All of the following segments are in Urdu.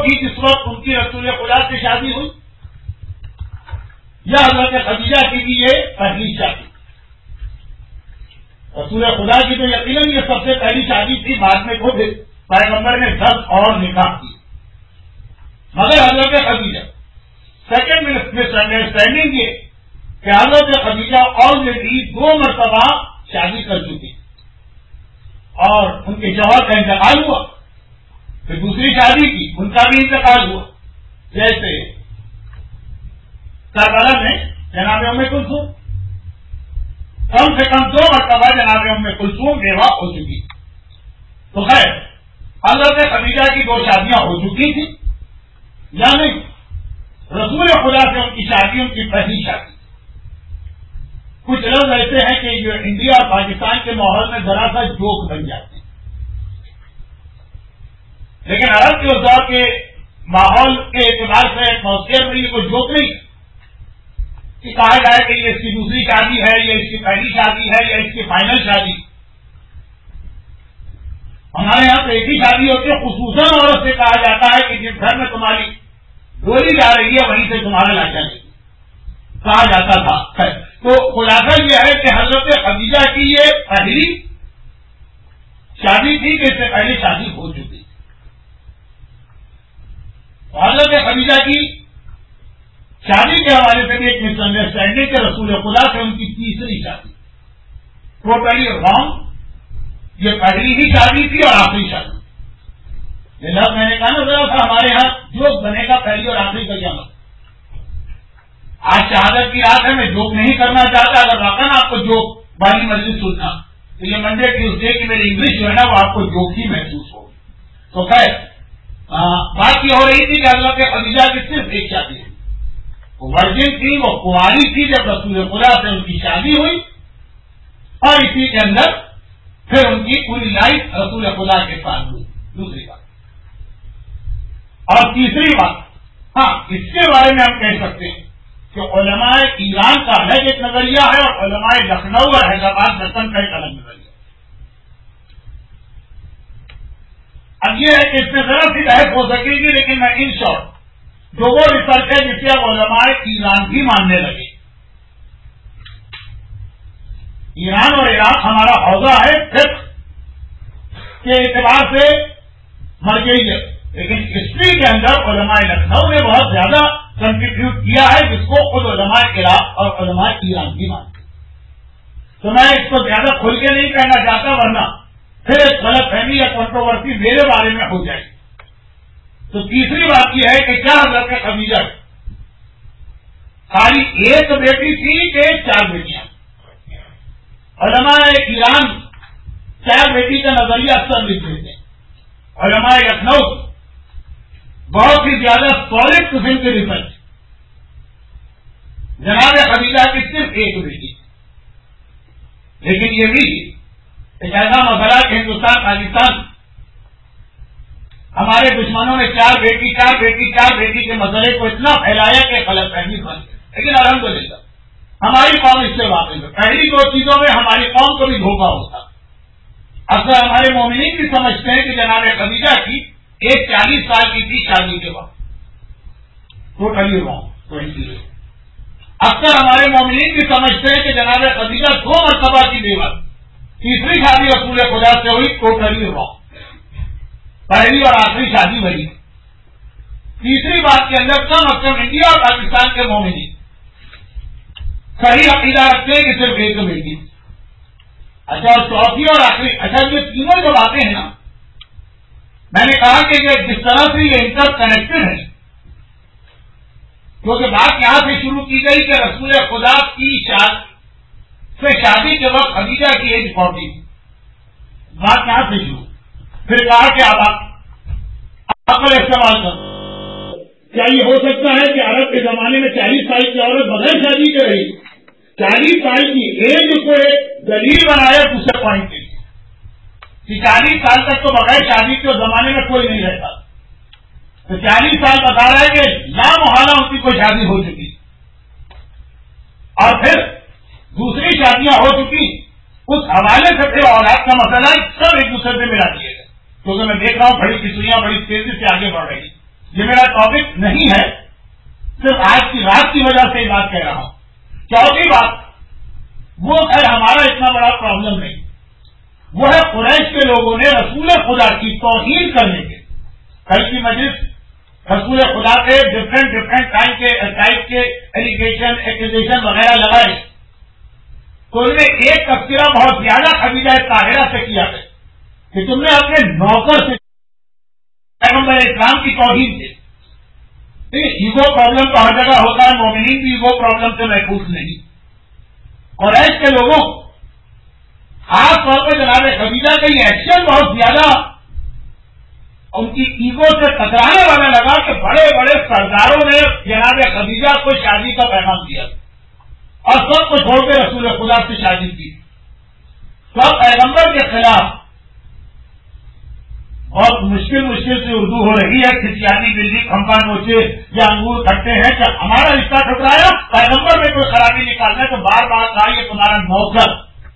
تھی جس وقت ان کی رسول خدا سے شادی ہوئی، یا حضرت خدیجہ کی بھی یہ پہلی شادی؟ رسول خدا کی تو یقیناً یہ سب سے پہلی شادی تھی، بعد میں خود پیغمبر نے 10 اور نکاح کی، مگر حضرت خدیجہ سیکنڈ مس انڈرسٹینڈنگ یہ کہ حضرت خدیجہ آلریڈی 2 مرتبہ شادی کر چکی اور ان کے شوہر کا انتقال ہوا، پھر دوسری شادی کی، ان کا بھی انتقال ہوا، جیسے کربلا میں جناب ام کلثوم، کم سے کم 2 مرتبہ جناب ام کلثوم بیوہ ہو چکی۔ تو خیر حضرت خدیجہ کی 2 شادیاں ہو چکی تھی یا نہیں؟ رسول خدا سے ان کی شادی ان کی پہلی شادی۔ کچھ لفظ ایسے ہیں کہ جو انڈیا اور پاکستان کے ماحول میں ذرا سا جوک بن جاتے ہیں، لیکن عرب کے اس دور کے ماحول کے اعتبار سے ایٹماسفیئر میں یہ کوئی جوک نہیں کہ کہا جائے کہ یہ اس کی دوسری شادی ہے، یا اس کی پہلی شادی ہے، یا اس کی فائنل شادی۔ ہمارے یہاں تو ایک ہی شادی ہوتی ہے، خصوصاً عورت سے کہا جاتا ہے کہ جس گھر میں تمہاری ڈولی جا رہی ہے وہیں سے تمہارا لاچا نہیں کہا جاتا تھا۔ تو خلاصہ یہ ہے کہ حضرت خدیجہ کی یہ پہلی شادی تھی کہ اس سے پہلے شادی ہو چکی۔ حضرت خدیجہ کی شادی کے حوالے سے بھی ایک مس انڈرسٹینڈنگ کہ رسول خدا سے ان کی تیسری شادی، ٹوٹلی رانگ، یہ پہلی ہی شادی تھی اور آخری شادی۔ یہ لفظ میں نے کہا نا ذرا تھا ہمارے یہاں جوک بنے گا پہلی اور آخری کا کیا مطلب؟ آج شہادت کی رات ہے، میں جوک نہیں کرنا چاہتا، اگر واقعا آپ کو جوک والی مجلس سننا تو یہ منڈے ٹیوزڈے کی میری انگلش جو ہے نا وہ آپ کو جوک ہی محسوس ہوگی۔ تو خیر بات یہ ہو رہی تھی کہ حضرت خدیجہ کی صرف ایک شادی ہوئی، وہ ورجن تھی، وہ کنواری تھی جب رسول خدا سے ان کی شادی ہوئی، اور اسی کے اندر پھر ان کی پوری لائف رسول خدا کے ساتھ ہوئی۔ دوسری بات اور تیسری بات، ہاں اس کے بارے میں ہم کہہ سکتے ہیں کہ علماء ایران کا الگ ایک نظریہ ہے اور علماء لکھنؤ اور حیدرآباد دکن کا ایک الگ نظریہ ہے۔ اب یہ ہے کہ اس میں ذرا سی بحث ہو سکے گی، لیکن میں ان شارٹ جو وہ ریسرچ ہے جسے اب علماء ایران بھی ماننے لگے، ایران اور عراق ہمارا حوزہ ہے فقہ کے اعتبار سے مرجعیت، لیکن ہسٹری کے اندر علماء لکھنؤ نے بہت زیادہ کنٹریبیوٹ کیا ہے، جس کو خود علماء عراق اور علماء ایران بھی مانتے۔ تو میں اس کو زیادہ کھل کے نہیں کہنا چاہتا، ورنہ پھر ایک غلط فہمی یا کنٹروورسی میرے بارے میں ہو جائے۔ تو تیسری بات یہ ہے کہ کیا حضرت خدیجہ خالی ایک بیٹی تھی کہ 4 بیٹیاں؟ علماء ایران 4 بیٹی کا نظریہ اکثر لکھ دیتے ہیں، علماء لکھنؤ بہت ہی زیادہ سالڈ قسم کے ریسرچ، جناب خدیجہ کی صرف ایک بیٹی، لیکن یہ بھی ایک ایسا مسئلہ کہ ہندوستان پاکستان ہمارے دشمنوں نے 4 بیٹی کے مسئلے کو اتنا پھیلایا کہ غلط فہمی بن گئی، لیکن الحمدللہ ہماری قوم اس سے واقف ہے۔ پہلی 2 چیزوں میں ہماری قوم کو بھی دھوکہ ہوتا، اکثر ہمارے مومنین بھی سمجھتے ہیں کہ جناب خدیجہ کی ایک 40 سال کی تھی شادی کے وقت، ٹوٹلی رانگ، 20۔ اکثر ہمارے مومنین بھی سمجھتے ہیں کہ جناب خدیجہ 2 مرتبہ کی بیوہ، تیسری شادی رسول خدا سے ہوئی، ٹوٹلی رانگ، پہلی اور آخری شادی وہی۔ تیسری بات کے اندر کم از کم انڈیا اور پاکستان کے مومنین صحیح عقیدہ رکھتے ہیں کہ صرف ایک بیٹی۔ اچھا اور چوتھی اور آخری، اچھا یہ تینوں جو باتیں ہیں نا، میں نے کہا کہ یہ جس طرح سے یہ انٹر کنیکٹڈ ہے، کیونکہ بات یہاں سے شروع کی گئی کہ رسول خدا کی شادی کے وقت خدیجہ کی ایج 40، بات یہاں سے شروع، پھر کہا کہ اب عقل استعمال کرو۔ کیا یہ ہو سکتا ہے کہ عرب کے زمانے میں 40 سال کی عورت بغیر شادی کے رہی؟ 40 سال کی ایج کو ایک دلیل بنایا دوسرے پوائنٹ کے لیے کہ 40 سال تک تو بغیر شادی کے زمانے میں کوئی نہیں رہتا، تو 40 سال بتا رہا ہے کہ لا محالہ ان کی کوئی شادی ہو چکی، اور پھر دوسری شادیاں ہو چکی، اس حوالے سے پھر اولاد کا مسئلہ سب ایک دوسرے سے ملا دیے گئے، کیونکہ میں دیکھ رہا ہوں بڑی کھچڑیاں بڑی تیزی سے آگے بڑھ رہی، یہ میرا ٹاپک نہیں ہے، صرف آج کی رات کی وجہ سے یہ بات کہہ رہا ہوں. چوتھی بات، وہ خیر ہمارا اتنا بڑا پرابلم نہیں، وہ ہے قریش کے لوگوں نے رسول خدا کی توہین کرنے کے. کل کی مجلس رسول خدا کے ڈفرینٹ ٹائپ کے ایلیگیشن وغیرہ لگائے، تو انہوں نے ایک تذکرہ بہت زیادہ خدیجہ طاہرہ سے کیا ہے کہ تم نے اپنے نوکر سے پیغمبر اسلام کی توہین کی. ایگو پرابلم تو ہر جگہ ہوتا ہے، مومنین بھی ایگو پرابلم سے محفوظ نہیں. قریش کے لوگوں خاص طور پہ جناب خدیجہ کا یہ ایکشن بہت زیادہ ان کی ایگو سے ٹکرانے والا لگا کہ بڑے بڑے سرداروں نے جناب خدیجہ کو شادی کا پیغام دیا اور سب کو چھوڑ کے رسول خدا سے شادی کی. سب پیغمبر کے خلاف بہت مشکل سے اردو ہو رہی ہے، کھسیانی بلی کھمپا نوچے یا انگور کھٹتے ہیں کہ ہمارا رشتہ ٹکرایا، پیغمبر میں کوئی خرابی نکالنا ہے تو بار بار کہا یہ تمہارا نوکر.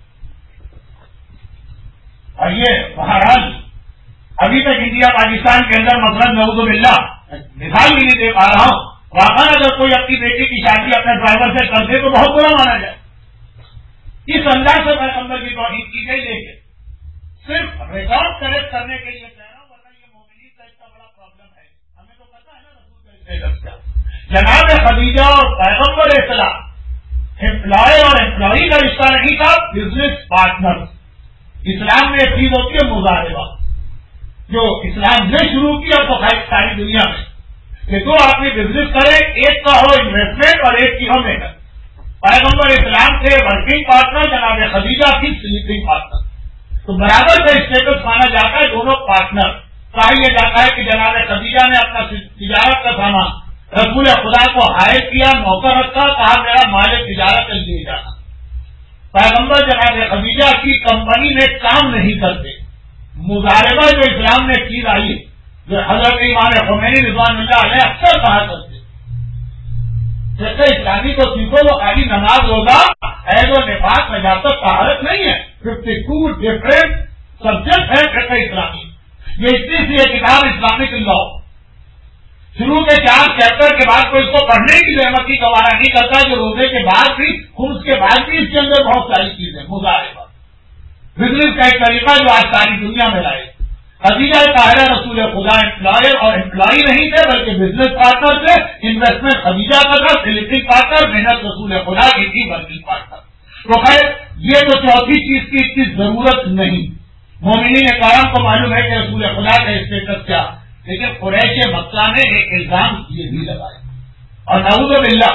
اور یہ بہرحال ابھی تک انڈیا پاکستان کے اندر مثلاً نعوذ باللہ مثال بھی نہیں دے پا رہا ہوں، واقعا اگر کوئی اپنی بیٹی کی شادی اپنے ڈرائیور سے کر دے تو بہت برا مانا جائے. اس انداز سے پیغمبر کی توہین کی گئی، لیکن صرف ریکارڈ کریکٹ کرنے کے لیے کہہ رہا ہوں، ورنہ یہ مومنین کا اتنا بڑا پرابلم ہے. ہمیں تو پتا ہے نا رسول کا اسٹیٹس کیا. جناب خدیجہ اور پیغمبر اسلام امپلائی اور امپلائی کا رشتہ نہیں تھا، بزنس پارٹنر. اسلام میں ایک چیز ہوتی ہے مضاربہ، جو اسلام نے شروع کیا تو ساری دنیا میں کہ دو آدمی بزنس کرے، ایک کا ہو انویسٹمنٹ اور ایک کی ہو محنت. پیغمبر اسلام سے ورکنگ پارٹنر، جناب خدیجہ کی سلیپنگ پارٹنر. تو برابر کا اسٹیٹس مانا جاتا ہے دونوں پارٹنر. کہا یہ جاتا ہے کہ جناب خدیجہ نے اپنا تجارت کا سامان رسول خدا کو ہائر کیا، نوکر رکھا، کہا میرا مال تجارت کر دیے جانا. پیغمبر جناب خدیجہ کی کمپنی میں کام نہیں کرتے. مضاربہ جو اسلام میں چیز آئی، جو حضرت امام خمینی رضوان اللہ علیہ اکثر کہا کرتے، جیسے اسلامی کو سیکھو وہ خالی نماز روزہ حیض و نفاس نجاست طہارت نہیں ہے، 52 ڈفرینٹ سبجیکٹ ہے فقہ اسلامی. یہ اتنی سی یہ کتاب اسلامک لا، شروع کے 4 چیپٹر کے بعد کوئی اس کو پڑھنے کی زحمت کی گوارا نہیں کرتا، جو روزے کے بعد بھی خمس کے بعد بھی اس کے اندر بہت ساری چیزیں. مضاربہ بزنس کا ایک طریقہ جو آج ساری دنیا میں لائے. خدیجہ طاہرہ رسول خدا امپلائر اور امپلائی نہیں تھے بلکہ بزنس پارٹنر تھے. انویسٹمنٹ خدیجہ کا تھا، سلیپنگ پارٹنر، محنت رسول خدا کی تھی، ورکنگ پارٹنر. تو خیر یہ تو چوتھی چیز کی اتنی ضرورت نہیں. مومنین کرام کو معلوم ہے کہ رسول خدا کا اسٹیٹس کیا، لیکن قریش مکہ نے ایک الزام یہ بھی لگایا اور نعوذ باللہ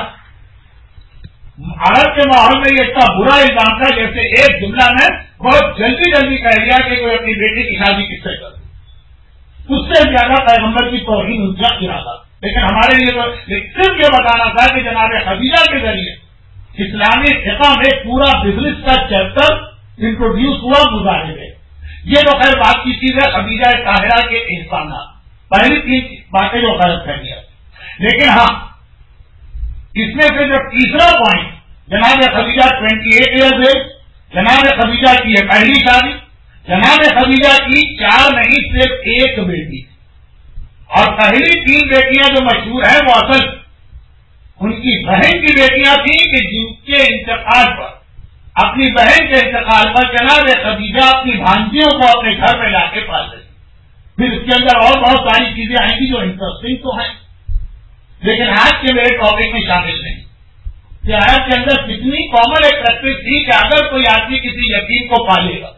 عرب کے ماحول میں یہ اتنا برا الزام تھا جیسے ایک جملہ میں بہت جلدی کہہ دیا کہ کوئی اپنی بیٹی کی شادی کس سے کرے. اس سے زیادہ پیغمبر کی توہین ان کا ارادہ. لیکن ہمارے لیے تو صرف یہ بتانا تھا کہ جناب خدیجہ کے ذریعے اسلامی فقہ میں پورا بزنس کا چیپٹر انٹروڈیوس ہوا مضاربے. یہ تو خیر بات کی چیز ہے خدیجہ طاہرہ کے احسانات، پہلی 3 باتیں جو غلط کر دیا. لیکن ہاں اس میں سے جو تیسرا پوائنٹ، جناب خدیجہ 28 ایئرز ہے، جناب خدیجہ کی ہے پہلی شادی، جناب خدیجہ کی 4 نہیں صرف 1 بیٹی، اور پہلی 3 بیٹیاں جو مشہور ہیں وہ اصل ان کی بہن کی بیٹیاں تھیں کہ جن کے انتقال پر، اپنی بہن کے انتقال پر جناب خدیجہ اپنی بھانجیوں کو اپنے گھر میں لا کے پال رہی. پھر اس کے اندر اور بہت ساری چیزیں آئیں گی جو انٹرسٹنگ تو ہیں، لیکن آج کے میرے ٹاپک میں شامل نہیں. کہ آج کے اندر کتنی کامن ایک پریکٹس تھی کہ اگر کوئی آدمی کسی یتیم کو پالے گا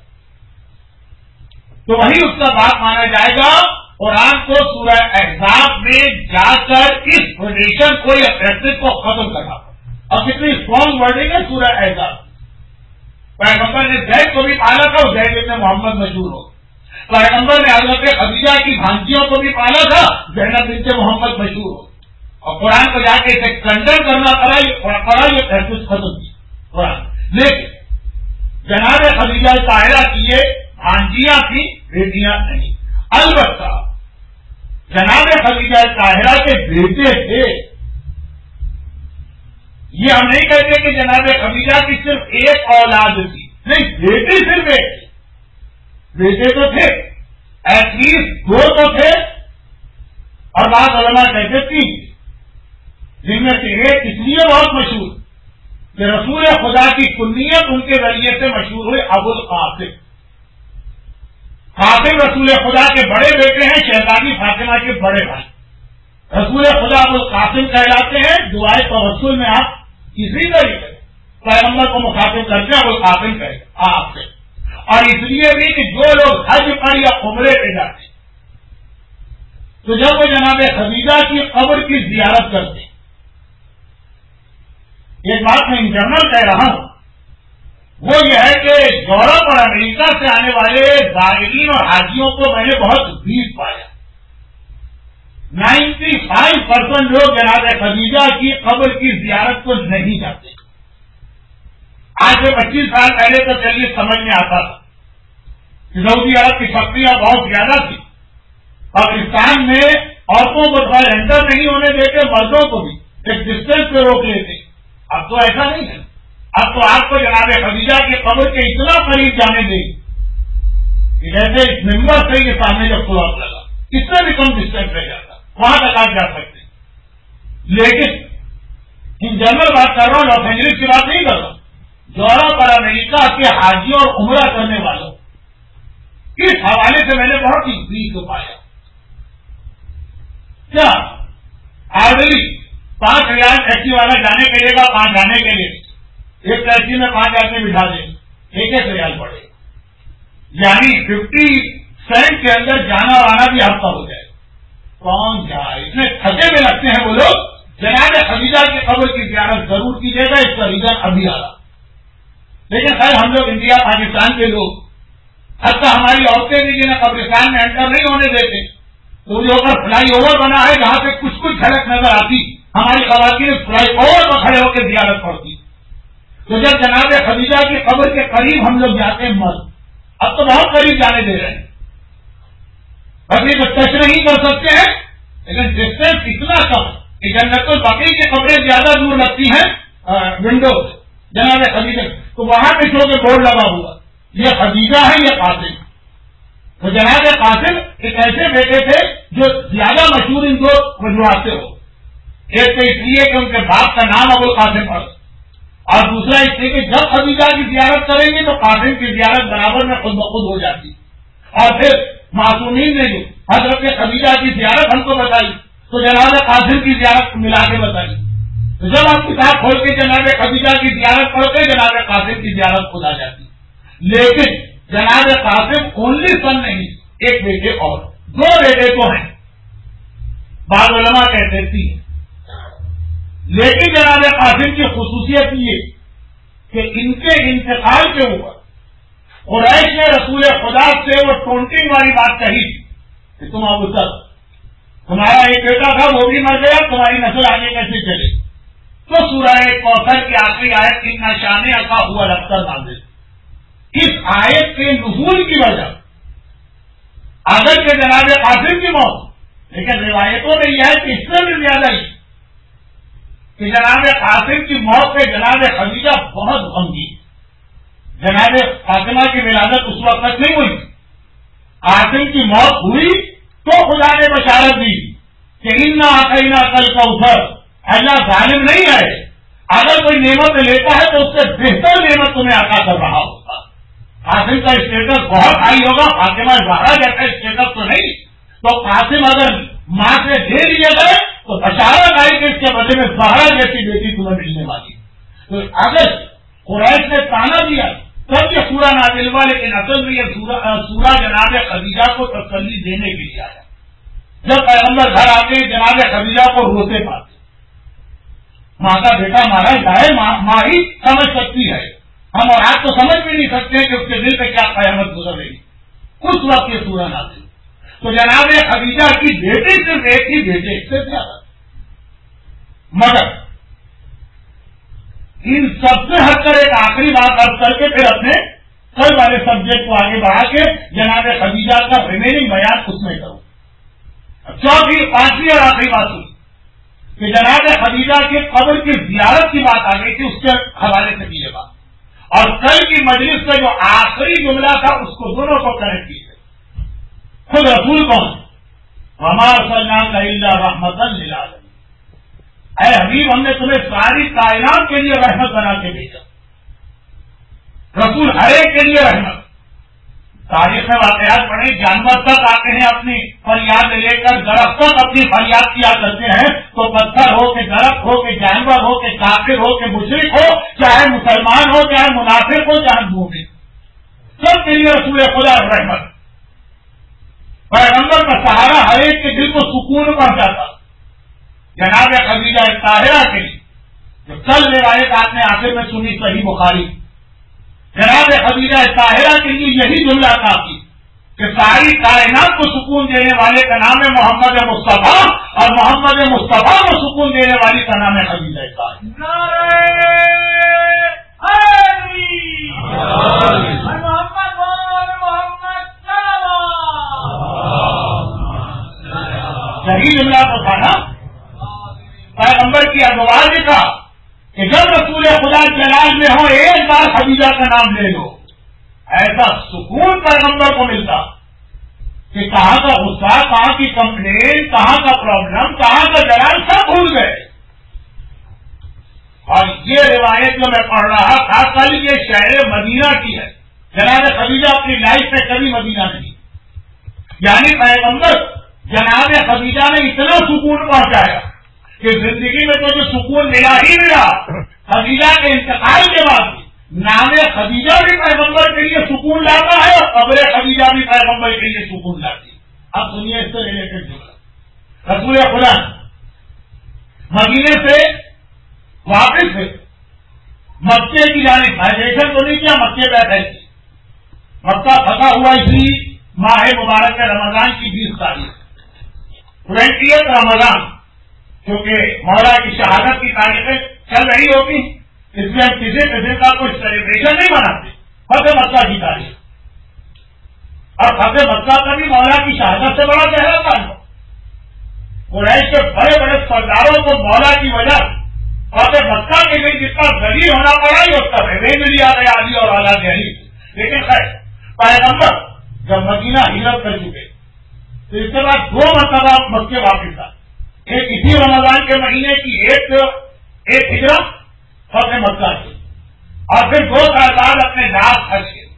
تو وہی اس کا باپ مانا جائے گا. قرآن کو سورہ احزاب میں جا کر اس ٹریڈیشن کو یا پریکٹس کو ختم کرنا پڑا. اور کتنی اسٹرانگ ورڈنگ ہے سورہ احزاب. پیغمبر نے زید کو بھی پالا تھا، زید ابن محمد مشہور ہو. پیغمبر نے حضرت خدیجہ کی بھانجیوں کو بھی پالا تھا، زینب بنت محمد مشہور ہو. اور قرآن کو جا کے اسے کنڈم کرنا پڑا، یہ پریکٹس ختم کی قرآن. لیکن جناب خدیجہ طاہرہ کی یہ بھانجیاں تھیں، بیٹیاں نہیں. البتہ جناب خدیجہ طاہرہ کے بیٹے تھے. یہ ہم نہیں کہتے کہ جناب خدیجہ کی صرف 1 اولاد تھی، نہیں، بیٹے صرف 1 بیٹے تو تھے، ایٹ لیسٹ 2 تو تھے. اور اور بعض علماء کہتے تھے جن میں سے ایک اس لیے بہت مشہور کہ رسول خدا کی کنیت ان کے ذریعے سے مشہور ہوئی ابو القاسم. قاسم رسول خدا کے بڑے بیٹے ہیں, شہزادی فاطمہ کے بڑے بھائی. رسول خدا ابو القاسم کہلاتے ہیں. دعائے توسل میں آپ کسی طریقے پیغمبر کو مخاطب کرتے ابو القاسم کہے آپ سے. اور اس لیے بھی کہ جو لوگ حج پر یا عمرے پہ جاتے ہیں تو جب وہ جناب خدیجہ کی قبر کی زیارت کرتے ہیں, ایک بات میں ان جنرل کہہ رہا ہوں, وہ یہ ہے کہ یورپ اور امریکہ سے آنے والے زائرین اور حاجیوں کو میں نے بہت بھیڑ پایا. 95% لوگ جناب خدیجہ کی قبر کی زیارت کو نہیں جاتے. آج سے 25 سال پہلے تو چلیے سمجھ میں آتا تھا کہ سعودی عرب کی شکریاں بہت زیادہ تھی. پاکستان میں عورتوں کو انٹر نہیں ہونے دیتے, مردوں کو بھی ایک ڈسٹینس پہ روک لیتے. اب تو ایسا نہیں ہے. اب تو آپ کو جناب خدیجہ کی قبر کے اتنا قریب جانے دیں کہ جیسے اس ممبر سے یہ سامنے جب کلاس لگا اس سے بھی کم ڈسٹینس رہ جاتا, وہاں تک آپ جا سکتے. لیکن ان جنرل بات کر رہا ہوں, لاس اینجلس کی بات نہیں کر رہا ہوں. یورپ اور امریکہ کے حاجیوں اور عمرہ کرنے والوں اس حوالے سے میں نے بہت ہی بھیڑ کو پایا. کیا آرڈری 5 ریال ٹیکسی والا جانے کے لیے گا, 5 آنے کے لیے, ایک ٹیکسی میں 5 آدمی بٹھا دیں, 1 ریال پڑے گا. یعنی 50 سینٹ کے اندر جانا اور آنا بھی ہفتہ ہو جائے. کون جائے, اتنے تھکے میں لگتے ہیں وہ لوگ. جناب خدیجہ کی قبر کی زیارت ضرور کیجیے گا, اس کا ریزن ابھی آ رہا. لیکن خیر ہم لوگ انڈیا پاکستان کے لوگ, حتیٰ ہماری عورتیں بھی جنہیں قبرستان میں انٹر نہیں ہونے دیتے, تو جو اوپر فلائی اوور بنا ہے جہاں سے کچھ کچھ جھلک نظر آتی, ہماری خواتین فلائی اوور پر کھڑے ہو کے زیارت پڑتی. تو جب جناب خدیجہ کی قبر کے قریب ہم لوگ جاتے ہیں, مرد اب تو بہت قریب جانے دے رہے ہیں, ابھی تو ٹچ نہیں کر سکتے ہیں, لیکن ڈسٹینس اتنا کم کہ جنت البقیع کی قبریں زیادہ دور لگتی ہیں ونڈو سے جناب خدیجہ, تو وہاں پہ جو کہ بورڈ لگا ہوا یہ خدیجہ ہے یہ قاسم. تو جناب قاسم ایک ایسے بیٹے تھے جو زیادہ مشہور ان دو وجوہات سے ہو. ایک تو اس لیے کہ ان کے باپ کا نام ابو القاسم پڑ, اور دوسرا اس لیے کہ جب خدیجہ کی زیارت کریں گے تو قاسم کی زیارت برابر میں خود بخود ہو جاتی. اور پھر معصومین نے جو حضرت خدیجہ کی زیارت ہم کو بتائی تو جناب قاسم کی زیارت ملا کے بتائی. تو جب آپ کتاب کھول کے جناب خدیجہ کی زیارت پڑھتے جناب قاسم کی زیارت خود آ جاتی. لیکن جناب قاسم اونلی سن نہیں, ایک بیٹے اور 2 بیٹے تو ہیں, بعض علماء کہتے تھے. لیکن جناب قاسم کی خصوصیت یہ کہ ان کے انتقال کے اوپر قریش نے رسول خدا سے وہ ٹونٹنگ والی بات کہی تھی کہ تم ابو سر تمہارا ایک بیٹا تھا وہ بھی مر گیا, تمہاری نسل آگے کیسے چلے. تو سورہ کوثر کی آخری آیت ان شان عطا ہوا لفتر نازل, اس آیت کے نزول کی وجہ اگر کے جناب قاسم کی موت, لیکن روایتوں میں یہ ہے کہ اس سے بھی زیادہ ہی کہ جناب قاسم کی موت پہ جناب خدیجہ بہت غمگین. جناب فاطمہ کی ولادت اس وقت تک نہیں ہوئی, قاسم کی موت ہوئی تو خدا نے بشارت دی کہ انا اعطینا الکوثر, اللہ ظالم نہیں ہے, اگر کوئی نعمت لیتا ہے تو اس سے بہتر نعمت تمہیں عطا کر رہا ہوگا. قاسم کا اسٹیٹس بہت ہائی ہوگا, فاطمہ زہرا جیسا اسٹیٹس تو نہیں. تو قاسم اگر ماں سے دے دیے گئے تو بشارت آئی کہ اس کے بدلے میں زہرا جیسی بیٹی تمہیں ملنے والی. تو اگر قریش نے تانا دیا تب یہ سورہ نازل ہوا, لیکن اصل میں یہ سورہ جناب خدیجہ کو تسلی دینے کے لیے آیا. جب پیغمبر گھر آتے جناب خدیجہ کو روتے پاتے, ماں کا بیٹا مارا جائے, ماں ہی سمجھ سکتی ہے, ہم اور آپ تو سمجھ بھی نہیں سکتے کہ اس کے دل پہ کیا قیامت گزر رہی. اس وقت یہ سورہ نازل. تو جناب خدیجہ کی بیٹی صرف ایک ہی بیٹے سے زیادہ, مگر ان سب سے ہٹ کر ایک آخری بات اب کر کے پھر اپنے کل والے سبجیکٹ کو آگے بڑھا کے جناب خدیجہ کا ریمیننگ بیان اس میں کروں. چوتھی 5ویں اور آخری بات ہوئی کہ جناب خدیجہ کی قبر کی زیارت کی بات آ گئی تھی, اس کے حوالے سے کی یہ بات, اور کل کی مجلس کا جو آخری جملہ تھا اس کو دونوں کو کنیکٹ کیجیے. خود رسول کون, وما ارسلناک الا رحمۃ للعالمین، اے حبیب ہم نے تمہیں ساری کائنات کے لیے رحمت بنا کے بھیجا، رسول ہر ایک کے لیے رحمت۔ تاریخ میں واقعات پڑھیں، جانور تک آتے ہیں اپنی فریاد لے کر، درخت تک اپنی فریاد کیا کرتے ہیں، تو پتھر ہو کہ درخت ہو کہ جانور ہو کہ کافر ہو کہ مشرک ہو، چاہے مسلمان ہو چاہے منافق ہو چاہے مومن، سب کے لیے رسول خدا رحمت۔ پیغمبر کا سہارا ہر ایک کے دل کو سکون پہنچاتا۔ جناب خدیجہ طاہرہ کے لیے جو کل روایت آپ نے آخر میں سنی صحیح بخاری، جناب خدیجہ طاہرہ کے لیے یہی جملہ کافی کہ ساری کائنات کو سکون دینے والے کا نام ہے محمد مصطفیٰ، اور محمد مصطفیٰ کو سکون دینے والی کا نام ہے خدیجہ طاہرہ۔ صحیح جملہ تو تھا نا پیغمبر کی ازواج کا کہ جب رسول خدا جلال میں ہو ایک بار خدیجہ کا نام لے لو، ایسا سکون پیغمبر کو ملتا کہ کہاں کا غصہ، کہاں کی کمپلین، کہاں کا پرابلم، کہاں کا جلال سب بھول گئے۔ اور یہ روایت جو میں پڑھ رہا تھا کل یہ شہر مدینہ کی ہے، جناب خدیجہ اپنی لائف میں کبھی مدینہ نہیں، یعنی پیغمبر جناب خدیجہ نے اتنا سکون پہنچایا کہ زندگی میں تو جو سکون ملا ہی ملا، خدیجہ کے انتقال کے بعد نام خدیجہ بھی پیغمبر کے لیے سکون لاتا ہے اور قبر خدیجہ بھی پیغمبر کے لیے سکون لاتی ہے۔ اب سنیے اس سے ریلیٹڈ جملہ، رسول خدا مدینے سے واپس ہوئے، مکے کی جانب مائگریشن تو نہیں کیا، مکے بیٹھے تھے، مکہ پھنسا ہوا اسی ماہ مبارک رمضان کی 20 تاریخ 20 رمضان، کیونکہ مولا کی شہادت کی تاریخیں چل رہی ہوتی، اس لیے ہم کسی قسم کا کوئی سیلیبریشن نہیں مناتے۔ فتح مکہ کی تاریخ، اور فتح مکہ کا بھی مولا کی شہادت سے بڑا گہرا تعلق۔ قریش کے بڑے بڑے سرداروں کو مولا کی وجہ فتح مکہ کے لیے جتنا ذلیل ہونا پڑا یہ اس کا ریونج لیا گیا علی اور اعلیٰ دہلی۔ لیکن خیر پیغمبر جب مدینہ ہجرت کر چکے تو اس کے بعد 2 مرتبہ مکے واپس آئے، ایک اسی رمضان کے مہینے کی ایک ہجرت فتح مکہ کی، اور پھر 2 سال بعد اپنے ناز حج کے۔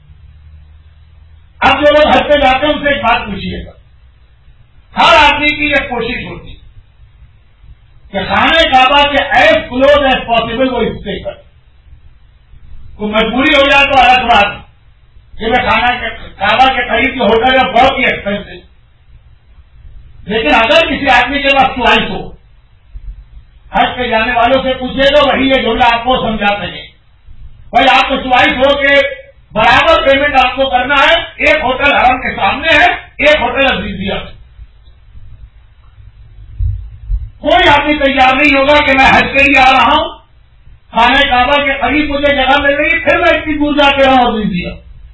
اب جو لوگ حج پہ جاتے ہیں ان سے ایک بات پوچھیے گا، ہر آدمی کی یہ کوشش ہوتی کہ خانہ کعبہ کے ایز کلوز ایز پاسبل وہ اسٹے کرے، کوئی مجبوری ہو جائے تو الگ بات، کہ میں خانہ کعبہ کے قریب کے ہوٹل ہے بہت ہی ایکسپینسو، لیکن اگر کسی آدمی کے پاس چوائس ہو، حج پہ جانے والوں سے پوچھے تو وہی یہ جملہ آپ کو سمجھا سکے، بھائی آپ کو چوائس ہو کہ برابر پیمنٹ آپ کو کرنا ہے، ایک ہوٹل حرم کے سامنے ہے، ایک ہوٹل عزیزیہ میں، کوئی آدمی تیار نہیں ہوگا کہ میں حج کے لیے آ رہا ہوں، خانہ کعبہ کے قریب مجھے جگہ مل رہی پھر میں اتنی دور جا کے رہا ہوں عزیزیہ۔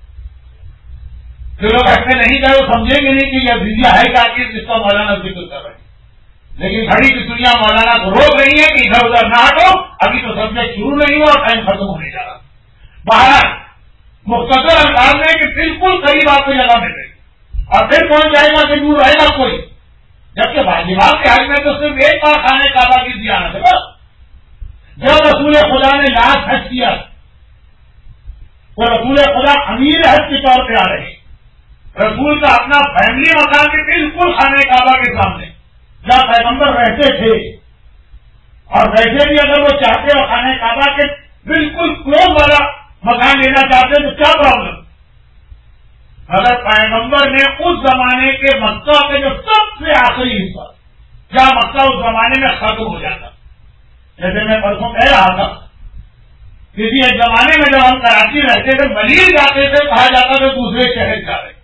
جو لوگ حج میں نہیں گئے وہ سمجھیں گے نہیں کہ یہ عزیزیہ ہے کیا چیز جس کا مولانا ذکر کر رہے ہیں، لیکن گھڑی کی دنیا مولانا کو روک رہی ہے کہ ادھر ادھر نہ ہٹو، ابھی تو سبجیکٹ شروع نہیں ہوا اور ٹائم ختم ہونے جا رہا۔ باہر مختصر انداز میں کہ بالکل قریب آپ کو جگہ مل رہی، اور پھر کون جائے گا کہ دور رہے گا کوئی، جبکہ واجبات کے حج میں تو صرف ایک بار خانہ کعبہ کی زیارت ہے بس۔ جب رسول خدا نے لاسٹ حج کیا تو رسول خدا امیر حج کے طور پہ آ رہے، رسول کا اپنا فیملی مکان کے بالکل خانہ کعبہ کے سامنے جہاں پیغمبر رہتے تھے، اور ویسے بھی اگر وہ چاہتے اور خانہ کعبہ کے بالکل کلوز والا مکان لینا چاہتے تو کیا پرابلم، اگر پیغمبر نے اس زمانے کے مکہ کے جو سب سے آخری حصہ جہاں مکہ اس زمانے میں ختم ہو جاتا، جیسے میں پرسوں کہہ رہا تھا کسی ایک زمانے میں جب ہم کراچی رہتے تھے ملیر جاتے تھے کہا جاتا تھا دوسرے شہر جا رہے،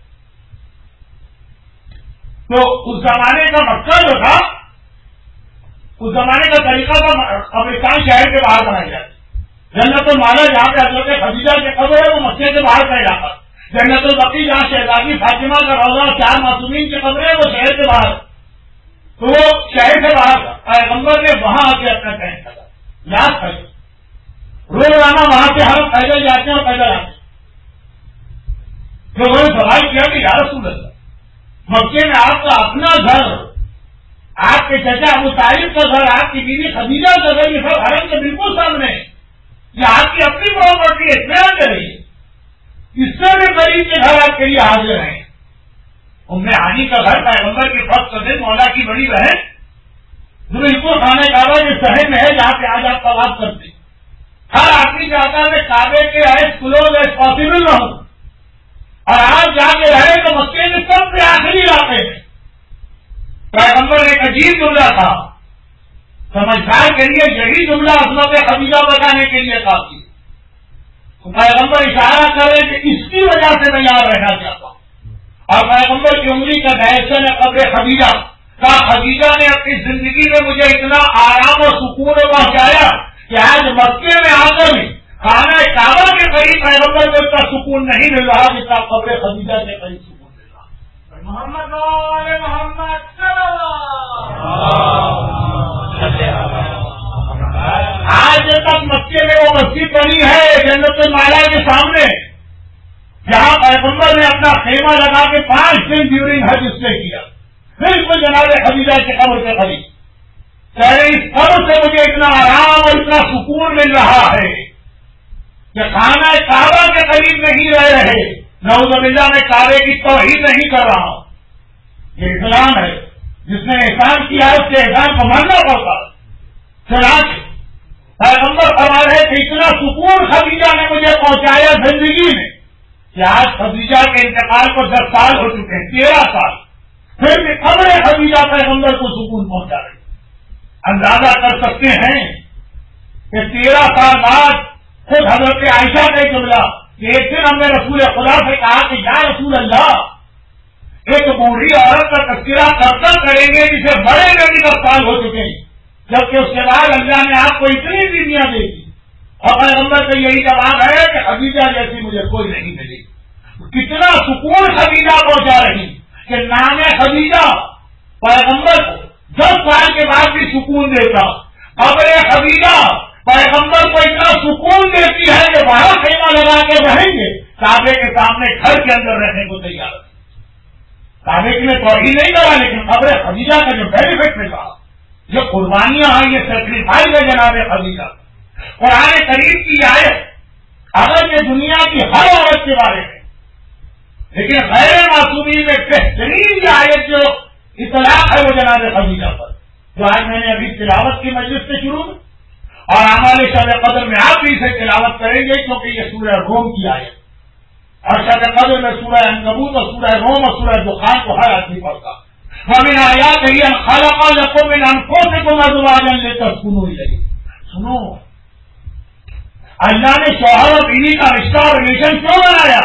تو اس زمانے کا مکہ جو تھا اس زمانے کا طریقہ تھا قبرستان شہر کے باہر بنائی جاتی، جنت المالا جہاں پہ حضرت خدیجہ کے قبر ہے وہ مکے کے باہر کا علاقہ، جنت البقیع جہاں شہزادی فاطمہ کا روضہ 4 معصومین کی قبر ہے وہ شہر کے باہر، تو وہ شہر سے باہر تھا، پیغمبر نے وہاں آ کے اپنا ٹینٹ لگا، یاد کر روزانہ وہاں سے ہم پیدل جاتے ہیں اور پیدل آتے ہیں، لوگوں نے سوال کیا کہ یا رسول اللہ مکے میں آپ کا اپنا گھر، آپ کے چچا ابو طالب کا گھر، آپ کی بیوی خدیجہ کا گھر، یہ سب حرم کے بالکل سامنے ہے. یہ آپ کی اپنی پراپرٹی ہے، اطمینان کریے. اس سے بھی قریب کے گھر آپ کے لیے حاضر ہیں. ام ہانی کا گھر پیغمبر کی فرض قدر مولا کی بڑی بہن جو بالکل خانہ کعبہ کے شہر میں ہے جہاں پہ آج آپ طواف کرتے. ہر آدمی چاہتا ہے کعبے کے ایز کلوز ایز پاسبل نہ ہو، اور آج جا کے رہے تو مکے میں سب سے آخری علاقے میں. پیغمبر ایک عجیب جملہ تھا، سمجھدار کے لیے یہی جملہ عظمت خدیجہ بتانے کے لیے کافی. تو پیغمبر اشارہ کرے کہ اس کی وجہ سے میں یاد رہنا چاہتا ہوں. اور پیغمبر کی انگلی کا ڈائریکشن ہے قبر خدیجہ کا. خدیجہ نے اپنی زندگی میں مجھے اتنا آرام اور سکون پہنچایا کہ آج مکے میں آ کر خانہ کعبہ کے قریب پیغمبر کو اتنا سکون نہیں مل رہا جتنا قبر خدیجہ کے قریب سکون مل رہا. محمد محمد آج تک مکے میں وہ مسجد بنی ہے جنت المالا کے سامنے، جہاں پیغمبر نے اپنا خیمہ لگا کے 5 دن ڈیورنگ حج اس نے کیا. بالکل جناب خدیجہ کے قبر کے قریب. کہہ رہے اس قبر سے مجھے اتنا آرام اور اتنا سکون مل رہا ہے کہ خانہ کعبہ کے قریب نہیں رہ رہے. نعوذ باللہ میں کعبے کی توہین نہیں کر رہا ہوں. یہ اسلام ہے، جس نے احسان کیا ہے اس کے احسان کو ماننا پڑتا. چنانچہ پیغمبر فرما رہے کہ اتنا سکون خدیجہ نے مجھے پہنچایا زندگی میں کہ آج خدیجہ کے انتقال کو 10 سال ہو چکے ہیں، 13 سال، پھر بھی قبر خدیجہ پیغمبر کو سکون پہنچا رہی. اندازہ کر سکتے ہیں کہ 13 سال بعد خود حضرت عائشہ کا جملہ کہ ایک دن ہم نے رسول خدا سے کہا کہ یا رسول اللہ، ایک بوڑھی عورت کا تذکرہ کر کریں گے جسے بڑے میں بھی 10 سال ہو چکے ہیں، جبکہ اس کے بعد اللہ نے آپ کو اتنی بیویاں دے دی، اور پیغمبر کا یہی جواب ہے کہ خدیجہ جیسی مجھے کوئی نہیں ملی. کتنا سکون خدیجہ پہنچا رہی کہ نام خدیجہ پیغمبر کو 10 سال کے بعد بھی سکون دیتا. قبر خدیجہ پیغمبر کو اتنا سکون دیتی ہے کہ وہاں خیمہ لگا کے رہیں گے، کعبے کے سامنے گھر کے اندر رہنے کو تیار ہے. کعبے کے لیے توہین نہیں کرا، لیکن قبر خدیجہ کا جو بینیفٹ ملا، جو قربانیاں ہیں، یہ سیکریفائز ہے جناب خدیجہ. قرآن کریم کی آیت اگر یہ دنیا کی ہر عورت کے بارے میں، لیکن غیر معصومی میں بہترین یہ آیت جو اطلاق ہے وہ جناب خدیجہ پر، جو آج میں نے ابھی تلاوت کی مجلس سے شروع کی، اور اعمال شب قدر میں آپ بھی اسے تلاوت کریں گے کیونکہ یہ سورہ روم کی آیت، اور شب قدر میں سورہ عنکبوت اور سورہ روم اور سورہ دخان کو ہر آدمی پڑھتا. وَمِنْ آيَاتِهِ أَنْ خَلَقَ لَكُم مِّنْ أَنفُسِكُمْ أَزْوَاجًا لِتَسْكُنُوا إِلَيْهَا. سنو، اللہ نے شوہر اور بیوی کا رشتہ اور ریلیشن کیوں بنایا؟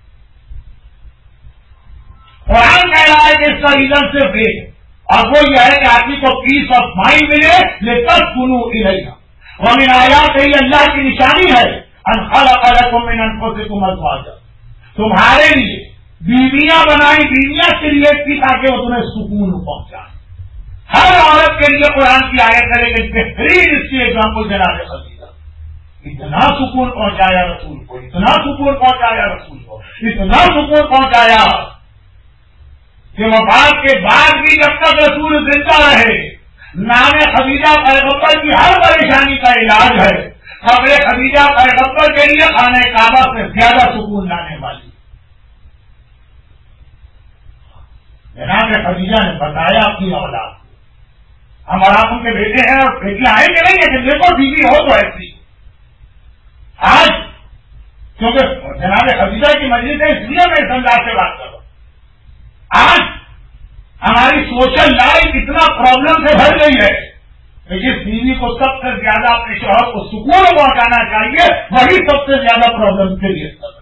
قرآن کہہ رہا ہے کہ اس کا ریزن صرف ایک، اور وہ یہ ہے کہ آدمی کو پیس آف مائنڈ ملے. لِتَسْكُنُوا إِلَيْهَا. وَمِنْ آيَاتِهِ اللہ کی نشانی ہے أَنْ خَلَقَ لَكُم مِّنْ أَنفُسِكُمْ أَزْوَاجًا، تمہارے لیے بیویاں بنائی، بیویاں کریٹ کی تاکہ وہ تمہیں سکون پہنچائے. ہر عورت کے لیے قرآن کی آیت ہے، لیکن بہترین اس کی ایگزامپل جناب خدیجہ. اتنا سکون پہنچایا رسول کو، اتنا سکون پہنچایا رسول کو، اتنا سکون پہنچایا کہ وفات کے بعد بھی جب تک رسول زندہ رہے، نام خدیجہ پیغمبر کی ہر پریشانی کا علاج ہے. قبر خدیجہ پیغمبر کے لیے خانہ کعبہ سے زیادہ سکون لانے والی. جناب خدیجہ نے بتایا اپنی اولاد کو، ہم اور آپ ان کے بیٹے ہیں اور بیٹیاں آئیں گے نہیں کہ دیکھو بیوی ہو تو ایسی. آج کیونکہ جناب خدیجہ کی مجلس ہے اس لیے میں اس انداز سے بات کر رہا ہوں. آج ہماری سوشل لائف اتنا پرابلم سے بھر گئی ہے کہ جس بیوی کو سب سے زیادہ اپنے شوہر کو سکون پہنچانا چاہیے وہی سب سے زیادہ پرابلم کے لیے سب،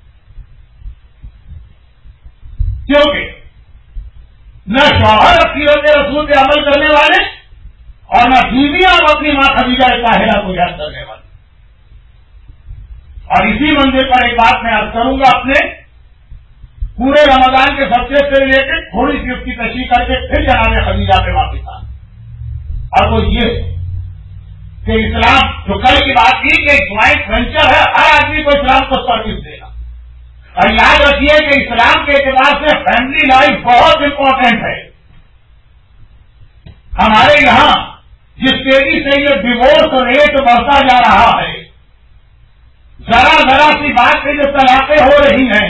کیونکہ نہ شوہر سیرت رسول پہ عمل کرنے والے اور نہ بیویاں اپنی ماں خدیجہ طاہرہ کو یاد کرنے والے. اور اسی منزل پر ایک بات میں عرض کروں گا، اپنے پورے رمضان کے سبجیکٹ سے ریلیٹڈ تھوڑی سی اس کی تشریح کر کے پھر جناب خدیجہ پہ واپس آ. اور وہ یہ کہ اسلام جو کل کی بات کی کہ ایک جوائنٹ وینچر ہے، ہر آدمی کو اسلام کو سروس دے گا. اور یاد رکھیے کہ اسلام کے اعتبار سے فیملی لائف بہت امپورٹنٹ ہے. ہمارے یہاں جس تیزی سے یہ ڈیوورس ریٹ بڑھتا جا رہا ہے، ذرا ذرا سی بات پہ جو طلاقیں ہو رہی ہیں،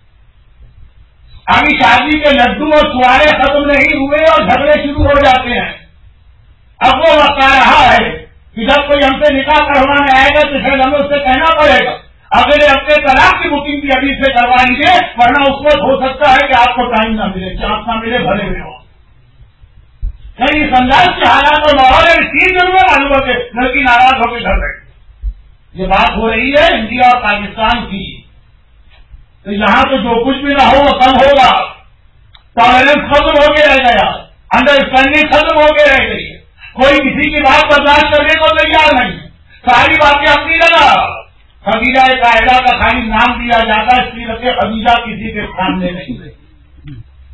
ابھی شادی کے لڈو اور چوارے ختم نہیں ہوئے اور جھگڑے شروع ہو جاتے ہیں. اب وہ بتا رہا ہے کہ جب کوئی ہم سے نکاح کروانے آئے گا تو پھر ہمیں اس سے کہنا پڑے گا اگلے ہفتے طلاق کی بکنگ بھی ابھی سے کروا لیجیے، ورنہ اس وقت ہو سکتا ہے کہ آپ کو ٹائم نہ ملے، چانس نہ ملے، بھلے میں ہو. نہیں، اس انداز کے حالات اور ماحول ہے، اس چیز ضرور معلوم ہو کہ لڑکی ناراض ہو کے گھر بیٹھے. یہ بات ہو رہی ہے انڈیا اور پاکستان کی، تو یہاں تو جو کچھ بھی نہ ہو وہ کم ہوگا. ٹالرنس ختم ہو کے رہ گیا، انڈرسٹینڈنگ ختم ہو کے رہ گئی، کوئی کسی کی بات برداشت کرنے کو تیار نہیں، ساری باتیں اپنی جگہ. خدیجہ طاہرہ کا خالی نام دیا جاتا ہے، سیرت خدیجہ کسی کے سامنے نہیں رہی.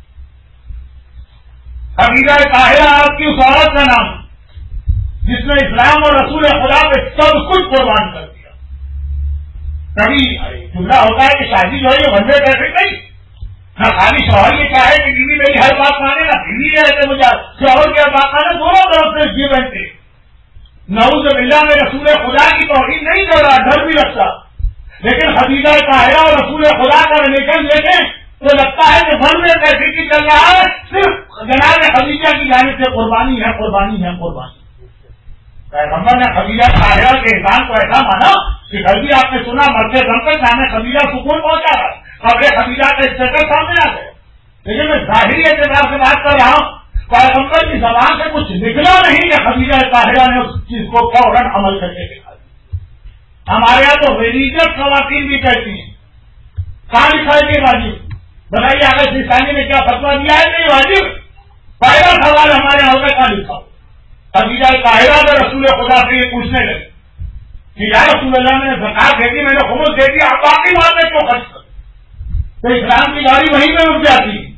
خدیجہ طاہرہ آپ کی اس عورت کا نام جس نے اسلام اور رسول خدا پہ سب کچھ قربان کر دیا. کبھی جملہ ہوتا ہے کہ شادی جو ہے یہ ون وے ٹریفک نہیں، نہ خالی شوہر یہ چاہے کہ بیوی میری ہر بات مانے، نہ بیوی یہ ہے کہ مجھے شوہر کی ہر بات مانے، دونوں طرف سے جی بنتے. نعوذ باللہ میں رسول خدا کی توہین نہیں کر رہا، ڈر بھی رکھتا، لیکن خدیجہ طاہرہ اور رسول خدا کا ریلیشن دیکھیں تو لگتا ہے کہ ون وے ٹریفک ہی چل رہا ہے، صرف جناب خدیجہ کی جانب سے قربانی ہے، قربانی ہے، قربانی. پیغمبر نے خدیجہ طاہرہ کے احسان کو ایسا مانا کہ کل بھی آپ نے سنا مرتے دم تک جانے خدیجہ سکون پہنچا رہا ہے، خبریں خدیجہ کا اسٹیٹس سامنے آ گئے. لیکن میں ظاہری اعتبار سے بات کر رہا ہوں، پیغمبر کی زبان سے کچھ نکلا نہیں کہ خدیجہ طاہرہ نے اس چیز کو فوراً عمل کر کے دکھا دیا. ہمارے یہاں تو ریلیجیس خواتین بھی کہتی ہیں کہاں لکھا ہے کہ واجب؟ بتائیے اگر سیسانی نے کیا فتویٰ دیا ہے کہ واجب؟ پہلا سوال ہمارے یہاں ہوتا ہے کہاں لکھا؟ خدیجہ طاہرہ نے رسول خدا سے یہ پوچھنے لگے کہ یا رسول اللہ میں نے زکات دے دی، میں نے خمس دے دی، آپ باقی باتیں کیوں خرچ کر؟ تو اسلام کی گاڑی وہیں پہ رک جاتی ہے.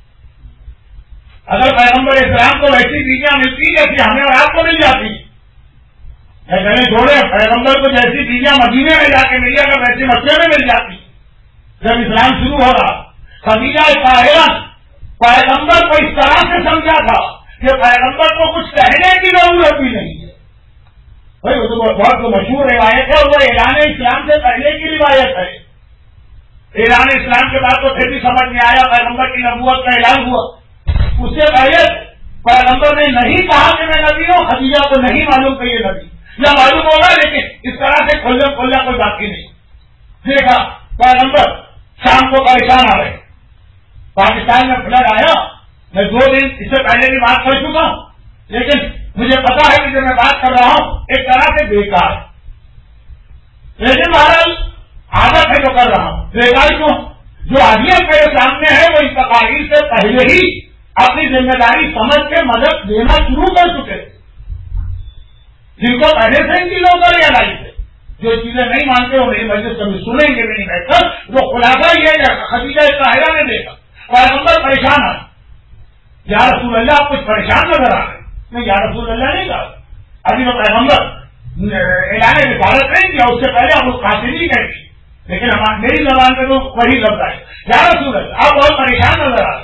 اگر پیغمبر اسلام کو ویسی بیویاں ملتی جیسی ہمیں اور آپ کو مل جاتی، میں جوڑے پیغمبر کو جیسی بیویاں مدینے میں جا کے ملی اگر ویسی مکے میں مل جاتی جب اسلام شروع ہو رہا. خدیجہ طاہرہ پیغمبر کو اس طرح سے سمجھا تھا کہ پیغمبر کو کچھ کہنے کی ضرورت بھی نہیں ہے. بھائی وہ تو بہت مشہور روایت ہے، وہ اعلان اسلام سے پہلے کی روایت ہے. اعلان اسلام کے بعد تو پھر بھی سمجھ میں آیا پیغمبر کی نبوت کا اعلان ہوا. اس سے پہلے پیغمبر نے نہیں کہا کہ میں نبی ہوں، خدیجہ کو نہیں معلوم کہ یہ نبی، یا معلوم ہوگا لیکن اس طرح سے کھلنا کوئی باقی نہیں. دیکھا پیغمبر شام کو پریشان آ رہے، پاکستان میں فلڈ آیا. میں 2 دن اس سے پہلے بھی بات کر چکا ہوں، لیکن مجھے پتا ہے کہ جو میں بات کر رہا ہوں ایک طرح سے بیکار ہے، لیکن بہرحال عادت ہے جو کر رہا ہوں. بیکار کیوں؟ جو حدیث میرے سامنے ہے وہ اس تقاریر سے پہلے ہی اپنی ذمہ داری سمجھ کے مدد دینا شروع کر چکے تھے، جن کو پہلے سے ان چیزوں کا ریئلائز ہے. جو چیزیں نہیں مانتے وہ میری مجلس کبھی سنیں گے بھی نہیں بیٹھ کر. وہ خلاصہ یہ ہے خدیجہ طاہرہ نے دیکھا پیغمبر پریشان ہے، یا رسول اللہ آپ کچھ پریشان نظر آ رہے. نہیں یا رسول اللہ نہیں کہا، ابھی وہ پیغمبر اعلان رسالت نہیں کیا، اس سے پہلے ہم اس قاصد نہیں کہتے، لیکن میری زبان پہ تو وہی لفظ ہے یا رسول اللہ آپ بہت پریشان نظر آ رہے.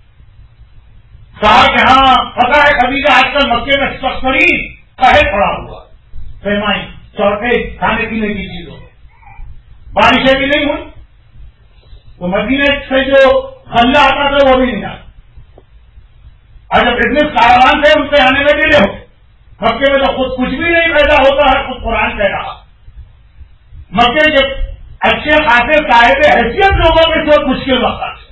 کہا کہ ہاں پتا ہے خدیجہ آج کل مکے میں سختری قحط پڑا ہوا، پیمائی چوٹے کھانے پینے کی چیزوں، بارشیں بھی نہیں ہوئی، تو مدینے سے جو غلہ آتا تھا وہ بھی نہیں آتا. اور جب بزنس کاروبار سے ان سے آنے میں ڈیلے ہو، مکے میں تو خود کچھ بھی نہیں پیدا ہوتا ہے. خود قرآن کہہ رہا مکے کے اچھے خاصے صاحب حیثیت لوگوں کے ساتھ مشکل وقت آتے،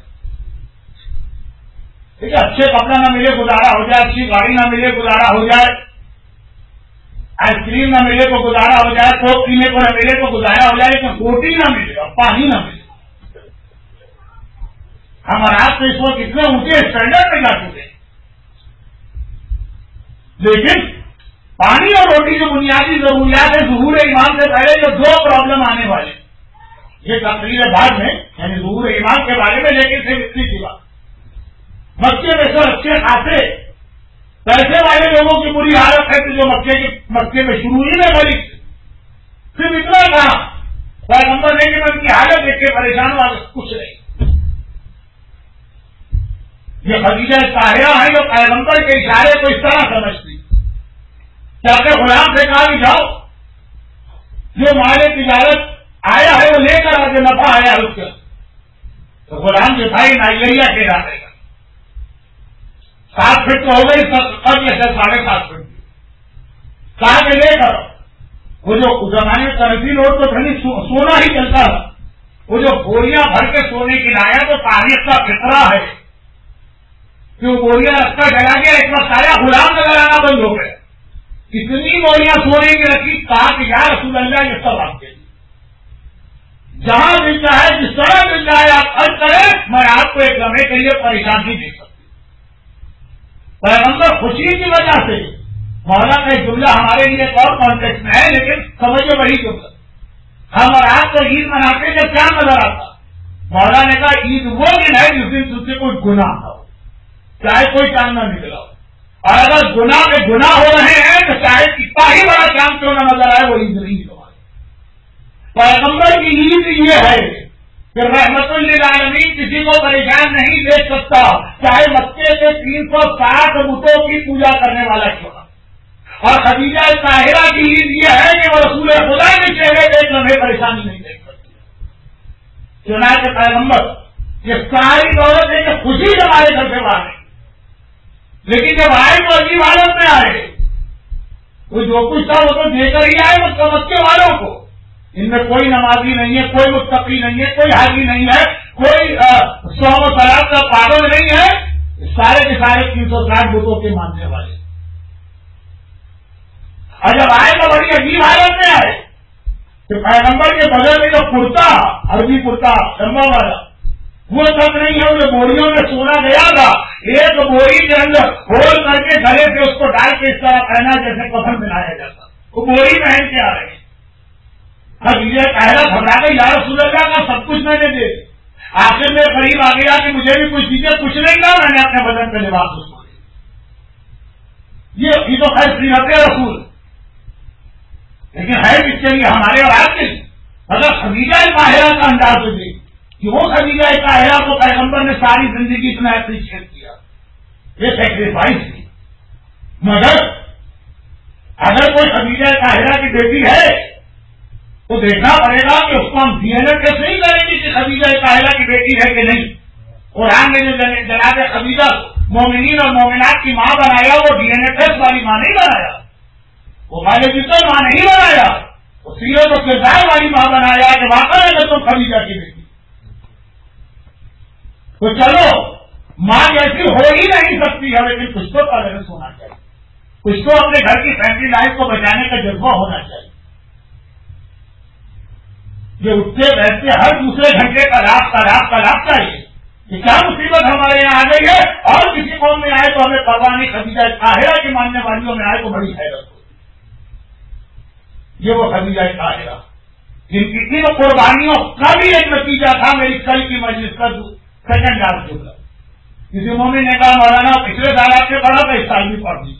ٹھیک ہے، اچھے کپڑا نہ ملے گزارا ہو جائے، اچھی گاڑی نہ ملے گزارا ہو جائے، آئس کریم نہ ملے تو گزارا ہو جائے، کوک پینے کو نہ ملے تو گزارا ہو جائے، لیکن روٹی نہ ملے اور پانی نہ ملے. ہمارا آپ تو اس وقت اتنے اونچے اسٹینڈرڈ پہ جا چکے، لیکن پانی اور روٹی جو بنیادی ضروریات ہے ظہور ایمان سے پہلے جو 2 پرابلم آنے والے، یہ تقریر بعد میں یعنی ظہور ایمان کے بارے میں، لیکن صرف اتنی سی بات، مکے میں سے اچھے خاصے پیسے والے لوگوں کی بری حالت ہے کہ جو مکے میں شروع ہی میں غریب، صرف اتنا کہا پیغمبر نے کہ میں ان کی حالت دیکھ کے پریشان ہوا کچھ نہیں. یہ خدیجہ طاہرہ ہے جو پیغمبر کے اشارے کو اس طرح سمجھتی کہ اپنے غلام سے کہا کہ جاؤ جو مال تجارت آیا ہے وہ لے کر آگے نفع آیا ہے اس کا. تو غلام جو تھا یہ نائجیریا کے علاقے کا 7 فٹ تو ہو گئی قبل سے 7.5 فٹ کی. کہا کہ لے کر وہ جو زمانے میں کرنسی نوٹ تو کہیں سونا ہی چلتا تھا. وہ جو بوریاں بھر کے سونے کی لایا تو تاریخ کا فطرہ ہے کہ وہ بوریاں رکھا چلا گیا. ایک بار سارا غلام نظر آنا بند ہو گیا. کتنی بوریاں سونے کی رکھی. کہا کہ یا رسول اللہ یہ سب آپ کے لیے جہاں ملتا ہے جس طرح ملتا ہے آپ خرچ کریں. میں آپ کو ایک لمحے کے لیے پریشان نہیں دیکھ سکتی. پیغمبر خوشی کی وجہ سے مولا کا ایک جملہ ہمارے لیے ایک اور کانٹیکس میں ہے لیکن سمجھو وہی جملہ. ہم اور آپ تو عید مناتے جب کیا نظر آتا. مولا نے کہا عید وہ دن ہے جس دن تم سے کوئی گناہ نہ ہو چاہے کوئی چاند نہ نکلا ہو. اور اگر گناہ میں گناہ ہو رہے ہیں تو چاہے کتنا ہی بڑا چاند کیوں نہ نظر آئے وہ عید نہیں ہو. پیغمبر کی عید یہ ہے کہ رحمت للعالمین کسی کو پریشان نہیں دیکھ سکتا چاہے مکے کے 360 بتوں کی پوجا کرنے والا کیوں نہ. اور خدیجہ طاہرہ کی عید یہ ہے کہ وہ رسول خدا کے چہرے پہ ایک لمحے پریشانی نہیں دیکھ سکتی. چنانچہ پیغمبر یہ ساری دولت ہے کہ خوشی ہمارے گھر سے باہر. لیکن جب آئے تو عجیب حالت میں آئے. وہ جو کچھ تھا وہ تو دے کر ہی آئے مکے والوں کو. ان میں کوئی نمازی نہیں ہے, کوئی متقی نہیں ہے, کوئی حاجی نہیں ہے, کوئی صوم و صلاۃ کا پابند نہیں ہے. سارے کے سارے 360 بتوں کے ماننے والے. اور جب آئے تو بڑی عجیب حالت میں آئے کہ پیغمبر کے بدل میں جو کرتا عربی کرتا لمبا والا وہ تک نہیں ہے. جو بوریوں میں سونا گیا تھا ایک بوری کے اندر ہول کر کے گلے سے اس کو ڈال کے اس طرح پہنا جیسے کفن بنایا جاتا. وہ بوری پہن کے آ رہے ہیں. خدیجہ طاہرہ گھبرا گئی یا رسول اللہ کا سب کچھ میں نے دے. آخر میں قریب آ گیا کہ مجھے بھی کچھ دیجیے. کچھ نہیں کہا میں نے اپنے بدن پہ لباس اس کو. یہ تو خیر سیرت رسول لیکن ہے کس کے لیے ہمارے اور آپ کے لیے. اگر خدیجہ طاہرہ کا انداز دے کہ وہ خدیجہ طاہرہ کو پیغمبر نے ساری زندگی اتنا اپریشیٹ کیا, یہ سیکریفائس تھی. مگر اگر کوئی خدیجہ طاہرہ کی بیٹی ہے تو دیکھنا پڑے گا کہ اس کو ہم ڈی این اے ٹیسٹ نہیں کریں گے کہ خدیجہ طاہرہ کی بیٹی ہے کہ نہیں. قرآن نے جو جناب خدیجہ مومنین اور مومنات کی ماں بنایا وہ ڈی این اے ٹیسٹ والی ماں نہیں بنایا, وہ بایولوجیکل ماں نہیں بنایا, وہ سیرت و کردار والی ماں بنایا کہ واقعی اگر تم خدیجہ کی بیٹی تو چلو ماں جیسی ہو ہی نہیں سکتی ہے لیکن کچھ تو پیرنٹس ہونا چاہیے, کچھ تو اپنے گھر کی فیملی لائف کو بچانے کا جذبہ ہونا چاہیے. یہ اٹھتے بیٹھتے ہر دوسرے گھنٹے کا لاپ چاہیے کہ کیا مصیبت ہمارے یہاں آ گئی ہے اور کسی قوم میں آئے تو ہمیں پرواہ نہیں. خدیجہ طاہرہ کی ماننے والیوں میں آئے تو بڑی حیرت ہو. یہ وہ خدیجہ طاہرہ جن کی ان قربانیوں کا بھی ایک نتیجہ تھا. میری کل کی مجلس کا سیکنڈ لاسٹ جملہ کسی مومن نے کہا مولانا پچھلے سال آپ سے پڑھا تھا اس سال بھی پڑھ دی.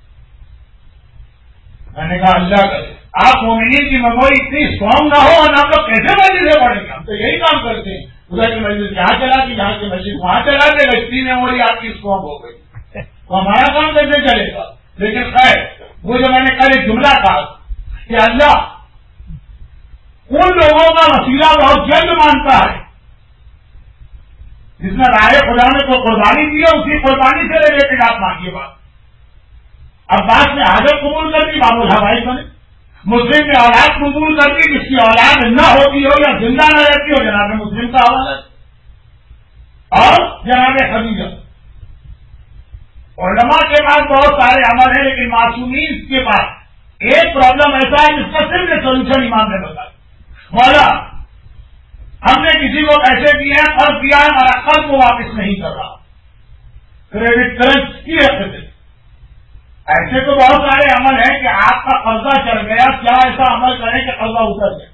میں نے کہا اللہ کرے آپ مومنین کی میموری اتنی اسٹرانگ نہ ہو اور آپ لوگ کیسے مسجد سے پڑھیں گے. ہم تو یہی کام کرتے ہیں, ادھر کی مسجد یہاں چلا کے یہاں کی مسجد وہاں چلا کے اتنی میموری آپ کی اسٹرانگ ہو گئی تو ہمارا کام کیسے چلے گا. لیکن خیر وہ جو میں نے کل ایک جملہ کہا کہ اللہ ان لوگوں کا وسیلہ بہت جلد مانتا ہے جس نے راہ خدا میں کوئی قربانی دی ہے اسی قربانی سے ریلیٹڈ آپ مانگیے بات. اب بات میں حاضر قبول کر دی باب الحوائی بنے. مسلم نے اولاد قبول کر دی جس کی اولاد نہ ہوتی ہو یا زندہ نہ رہتی ہو جناب مسلم کا حوالہ اور جناب خدیجہ. علماء کے پاس بہت سارے عمل ہیں لیکن معصومین کے پاس ایک پرابلم ایسا ہے جس کا صرف سولوشن امام نے بتایا. مولا ہم نے کسی کو پیسے دیے ہیں قرض دیا ہے ہمارا قرض وہ واپس نہیں کر رہا, کریڈٹ کرنچ کی حیثیت سے. ایسے تو بہت سارے عمل ہیں کہ آپ کا قرضہ چڑھ گیا, کیا ایسا عمل کریں کہ قرضہ اتر جائے.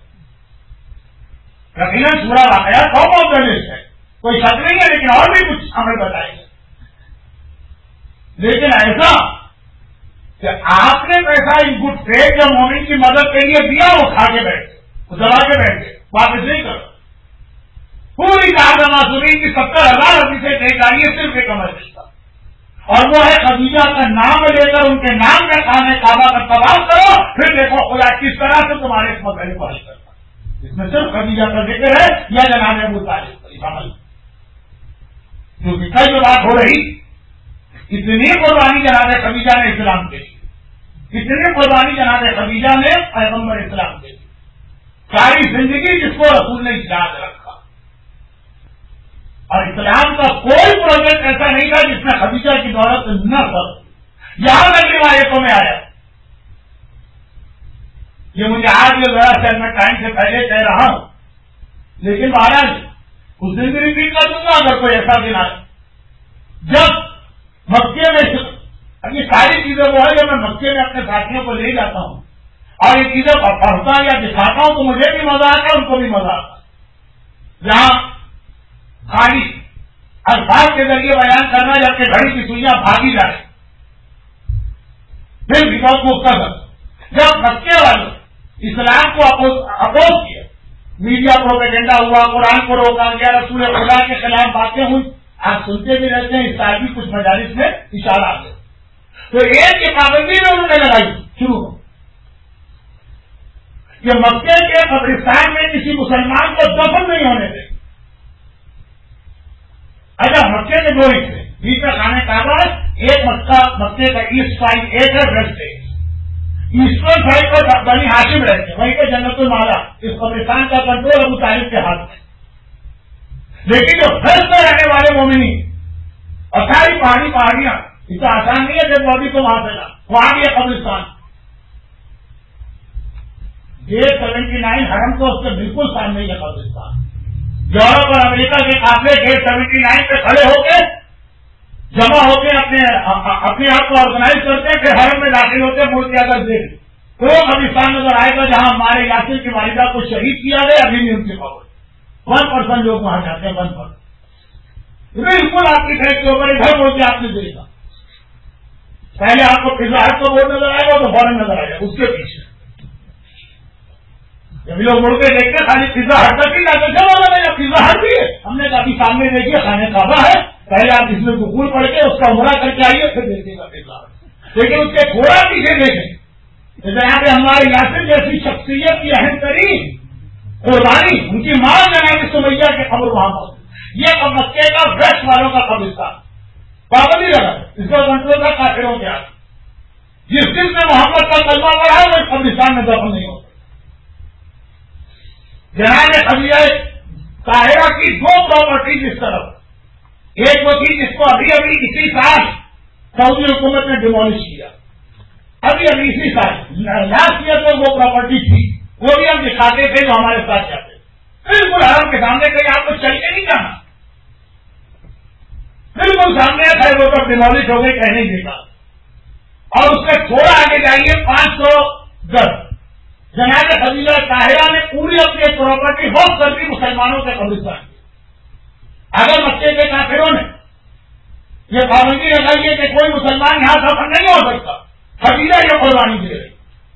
یقیناً پورا واقعہ ٹاپ آف دا لسٹ ہے, کوئی شک نہیں ہے, لیکن اور بھی کچھ عمل بتائیں گے. لیکن ایسا کہ آپ نے پیسہ ان گڈ فیتھ یا مومن کی مدد کے لیے دیا, وہ کھا کے بیٹھ گئے, وہ دبا کے بیٹھ گئے, واپس نہیں کرو. پوری کعبہ معصومین کی 70,000 حدیثیں دیکھ ڈالیے صرف ایک عمل کا, اور وہ ہے خدیجہ کا نام لے کر ان کے نام میں خانہ کعبہ کا طواف کرو, پھر دیکھو خدا کس طرح سے تمہارے اس مسئلے کو حل کرتا. اس میں صرف خدیجہ کا ذکر ہے یا جناب ابو طالب کا عمل, کیونکہ کل جو بات ہو رہی, اتنی قربانی جناب خدیجہ نے اسلام کے لیے, اتنی قربانی جناب خدیجہ نے پیغمبر اسلام کے لیے, ساری زندگی جس کو رسول نے یاد رکھا. اور اسلام کا کوئی پروجیکٹ ایسا نہیں تھا جس میں خدیجہ کی دولت نہ کر. یہاں تک روایتوں میں آیا, یہ مجھے آج یہ ذرا سے میں ٹائم سے پہلے کہہ رہا ہوں, لیکن مہاراج اس دن بھی ریپیٹ کر دوں گا اگر کوئی ایسا دن آئے جب مکے میں, اب یہ ساری چیزیں وہ ہے جو میں مکے میں اپنے ساتھیوں کو لے جاتا ہوں اور یہ چیزیں پڑھتا یا دکھاتا ہوں تو مجھے بھی مزہ آتا ہے, ان کو بھی مزہ آتا ہے. جہاں خالی الفاظ کے ذریعے بیان کرنا جبکہ گھڑی کی سوئیاں بھاگی جائے, پھر بھی بہت مختصر. جب مکے والوں اسلام کو اپوز کیا, میڈیا پروپیگنڈا ہوا, قرآن کو روکا گیا, رسول خدا کے خلاف باتیں ہوئی, آپ سنتے بھی رہتے ہیں, اس سال بھی کچھ مجالس میں اشارہ آ گیا. تو ایک کی پابندی میں انہوں نے لگائی شروع میں کہ مکے کے قبرستان میں کسی مسلمان کو دفن نہیں ہونے دیں. اچھا, مکے کے دو حصے, بیچ میں خانہ کعبہ, ایک مکے کا ایسٹ سائڈ ایک ہے, ویسٹ ایک. ایسٹرن سائڈ پر بنی ہاشم رہتے ہیں, وہیں پہ جنت المالا, اس قبرستان کا کنٹرول ابو طالب کے ہاتھ میں. لیکن جو ویسٹ میں رہنے والے مومنین اور ساری پہاڑیاں, اتنا آسان نہیں ہے جب بابی کو وہاں سے لا, وہاں بھی ہے قبرستان. گیٹ 79 حرم کو اس سے بالکل سامنے ہے قبرستان. یورپ اور امریکہ کے قافلے گیٹ 79 پہ کھڑے ہو کے جمع ہو کے اپنے آپ کو آرگنائز کرتے ہیں, پھر حرم میں داخل ہوتے ہیں. ملک کے اگر دیکھ تو قبرستان نظر آئے گا جہاں ہمارے علاقے کی والدہ کو شہید کیا گیا, ابھی بھی ان کی خبر. 1% لوگ وہاں جاتے ہیں, 1%. بالکل آپ کی ٹریک کے اوپر گھر بول کے آپ نے دیکھا, پہلے آپ کو پزا ہٹ کا بورڈ نظر آئے گا تو فوراً نظر آئے گا اس کے پیچھے. جب لوگ مڑ کے دیکھتے خالی پزا ہٹ تک ہی جاتے تھے, پزا ہٹ بھی ہے, ہم نے کافی سامنے دیکھیے خانہ کعبہ ہے, پہلے آپ اس میں دخول پڑھ کے اس کا عمرہ کر کے آئیے, پھر دیکھیے گا پزا ہٹ. لیکن اس کے تھوڑا پیچھے دیکھیں, جہاں پہ ہمارے یاسر جیسی شخصیت کی اہم ترین قربانی, ان کی ماں جناب سمیہ کے قبر وہاں پر. یہ مکے کا ویسٹ والوں کا قبرستان پابندی لگا, اس کا کنٹرول تھا کافروں کے ہاتھ. جس دن میں محمد کا کلمہ پڑھا ہے وہ قبرستان میں دفن نہیں ہوتا. جناب خدیجہ طاہرہ کی دو پراپرٹیز اس طرف, ایک وہ تھی جس کو ابھی اسی سال سعودی حکومت نے ڈیمولش کیا, ابھی اسی سال لاسٹ ایئر میں وہ پراپرٹی تھی, وہ بھی ہم دکھاتے تھے جو ہمارے ساتھ جاتے, بالکل حرم کے سامنے کہیں آپ کو چل کے نہیں جانا, بالکل سامنے تھا, وہ تو ڈیمولش ہو گئی, کہنے دیگا. اور اس سے تھوڑا آگے جائیے 500 گز, جناب خدیجہ طاہرہ نے پوری اپنی پراپرٹی وقف کر دی مسلمانوں کے قبرستان کی. اگر مکے کے کافروں نے یہ پابندی لگائی ہے کہ کوئی مسلمان یہاں دفن نہیں ہو سکتا, خدیجہ یہ قربانی دے رہی,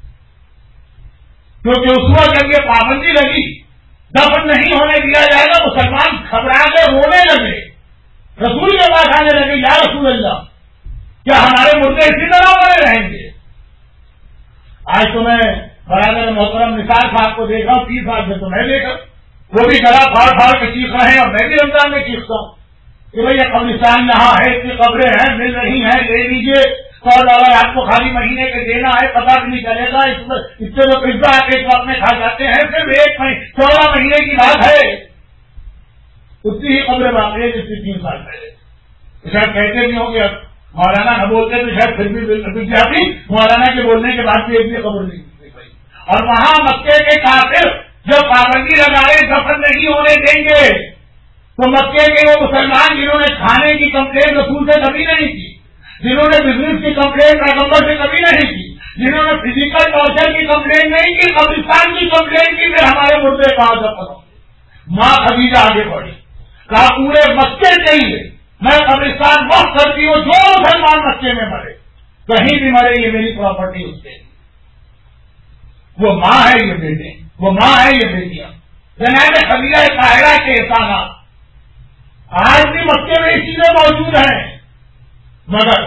کیونکہ اس وقت جب یہ پابندی لگی دفن نہیں ہونے دیا جائے گا, مسلمان گھبرا کے رونے لگے, رسول کے پاس آنے لگے, یا رسول اللہ کیا ہمارے مردے اسی طرح بنے رہیں گے؟ آج تو میں برادر محترم نثار صاحب کو دیکھ رہا ہوں, 30 سال سے تو میں دیکھا, وہ بھی گلا پھاڑ پھاڑ کے چیخ رہے ہیں, اور میں بھی رمضان میں چیختا ہوں کہ بھائی یہ قبرستان یہاں ہے, اتنی قبریں ہیں, مل رہی ہیں, لے لیجیے, $100 آپ کو خالی مہینے کے دینا ہے, پتا بھی نہیں چلے گا, اس سے وہ پزا آ کے اس وقت میں کھا جاتے ہیں, صرف 16 مہینے کی بات ہے, اتنی ہی قبریں باقی ہے جس سے 3 سال پہلے. شاید کہتے بھی ہوں گے مولانا نہ بولتے تو شاید پھر بھی جاتی, مولانا کے بولنے کے بعد بھی ایک بھی خبر نہیں. اور وہاں مکے کے کافر جو پابندی لگائے دفن نہیں ہونے دیں گے, تو مکے کے وہ مسلمان جنہوں نے کھانے کی کمپلین رسول سے کبھی نہیں کی, جنہوں نے بزنس کی کمپلین پیغمبر سے کبھی نہیں کی, جنہوں نے فزیکل ٹارچر کی کمپلین نہیں کی, قبرستان کی کمپلین کی, پھر ہمارے مردے کہاں دفن ہوں. ماں خدیجہ آگے بڑھی, کہا پورے مکے کے لیے میں قبرستان وقف کرتی ہوں, جو مسلمان مکے میں مرے کہیں بھی مرے, یہ میری پراپرٹی اس کے, وہ ماں ہے یہ بیٹے, وہ ماں ہے یہ بیٹیاں. جناب خدیجہ طاہرہ کے احسانات آج بھی مکے میں یہ چیزیں موجود ہیں، مگر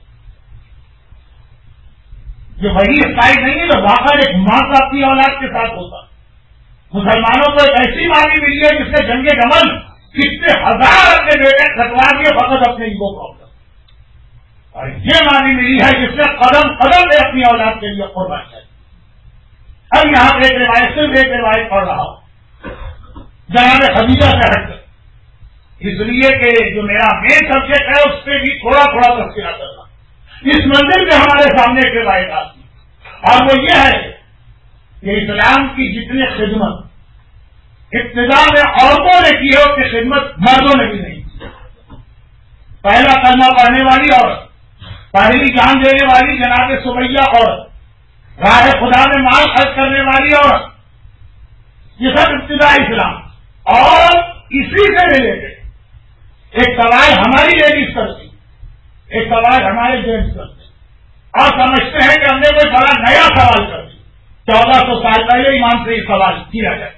جو وہی اسٹائل نہیں ہے تو واقع ایک ماں کا اپنی اولاد کے ساتھ ہوتا. مسلمانوں کو ایک ایسی مانی ملی ہے جس نے جنگ جمل کتنے ہزار اپنے بیٹے کٹوا دیے فقط اپنے ایگو پرابلم، اور یہ مانی ملی ہے جس نے قدم قدم میں اپنی اولاد کے لیے قربان کیا. اب یہاں پہ ایک روایت صرف ایک روایت پڑھ رہا ہوں جناب خدیجہ سے ہٹ کر، اس لیے کہ جو میرا مین سبجیکٹ ہے اس پہ بھی تھوڑا تھوڑا تذکرہ کرنا. اس منزل پہ ہمارے سامنے ایک روایت آتی ہے اور وہ یہ ہے کہ اسلام کی جتنی خدمت ابتدا میں عورتوں نے کی ہے اس کی خدمت مردوں نے بھی نہیں کی. پہلا کلمہ پڑھنے والی عورت، پہلی جان دینے والی جناب سمیہ عورت، راہ خدا میں مال خرچ کرنے والی عورت، یہ سب ابتدا اسلام. اور اسی سے ریلیٹڈ ایک سوال ہماری لیڈیز کرتی، ایک سوال ہمارے جینٹس کرتے اور سمجھتے ہیں کہ ہم نے کوئی بڑا نیا سوال کر دیا. 1400 سال پہلے ایمان سے یہ سوال کیا جائے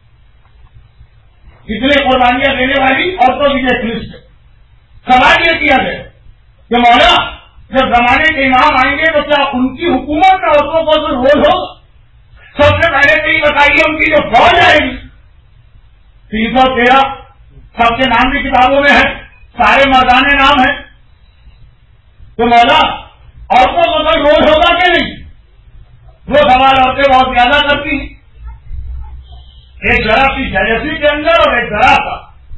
اتنے قربانیاں دینے والی عورتوں کی ایک لسٹ ہے. سوال یہ کیا گیا کہ مولا جب زمانے کے امام آئیں گے تو کیا ان کی حکومت میں عورتوں کو کوئی رول ہوگا؟ سب سے پہلے تو یہ بتائیے ان کی جو فوج آئے گی 313 سب کے نام بھی کتابوں میں ہیں، سارے مردانے نام ہیں، تو مولا عورتوں کو کوئی رول ہوگا کہ نہیں؟ وہ سوال عورتیں بہت زیادہ کرتی ہیں، ایک ذرا سی جیلسی کے اندر اور ایک ذرا سا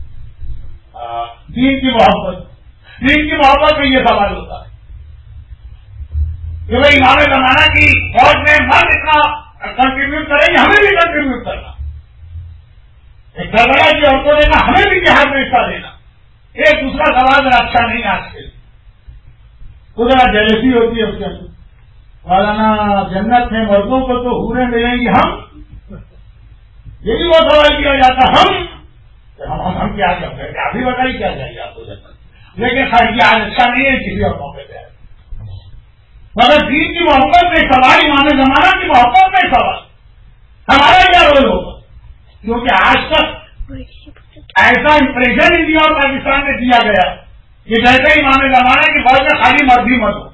دین کی محبت میں یہ سوال ہوتا ہے کہ بھائی امام زمانہ کی فوج میں مرد اتنا کنٹریبیوٹ کریں گے، ہمیں بھی کنٹریبیوٹ کرنا. ایک جھگڑا کی عورتوں نے کہا ہمیں بھی جہاد میں حصہ دینا. ایک دوسرا سوال ذرا اچھا نہیں آج کے تو ذرا جیلسی ہوتی ہے اس کے اندر. مولانا جنت میں مردوں کو تو حوریں ملیں گی، ہم یہ بھی بہت سوال کیا جاتا ہم کیا کرتے ہیں، آپ بھی بتائیے کیا چاہیے آپ کو جنت. لیکن خیر یہ آج اچھا نہیں ہے کسی اور موقع پہ. مگر دین کی محبت میں سوال، امام زمانہ کی محبت میں سوال ہمارا کیا رول ہوگا؟ کیونکہ آج تک ایسا امپریشن انڈیا اور پاکستان میں دیا گیا کہ جیسے امام زمانہ کی فوج میں خالی مرد ہی مرد ہو.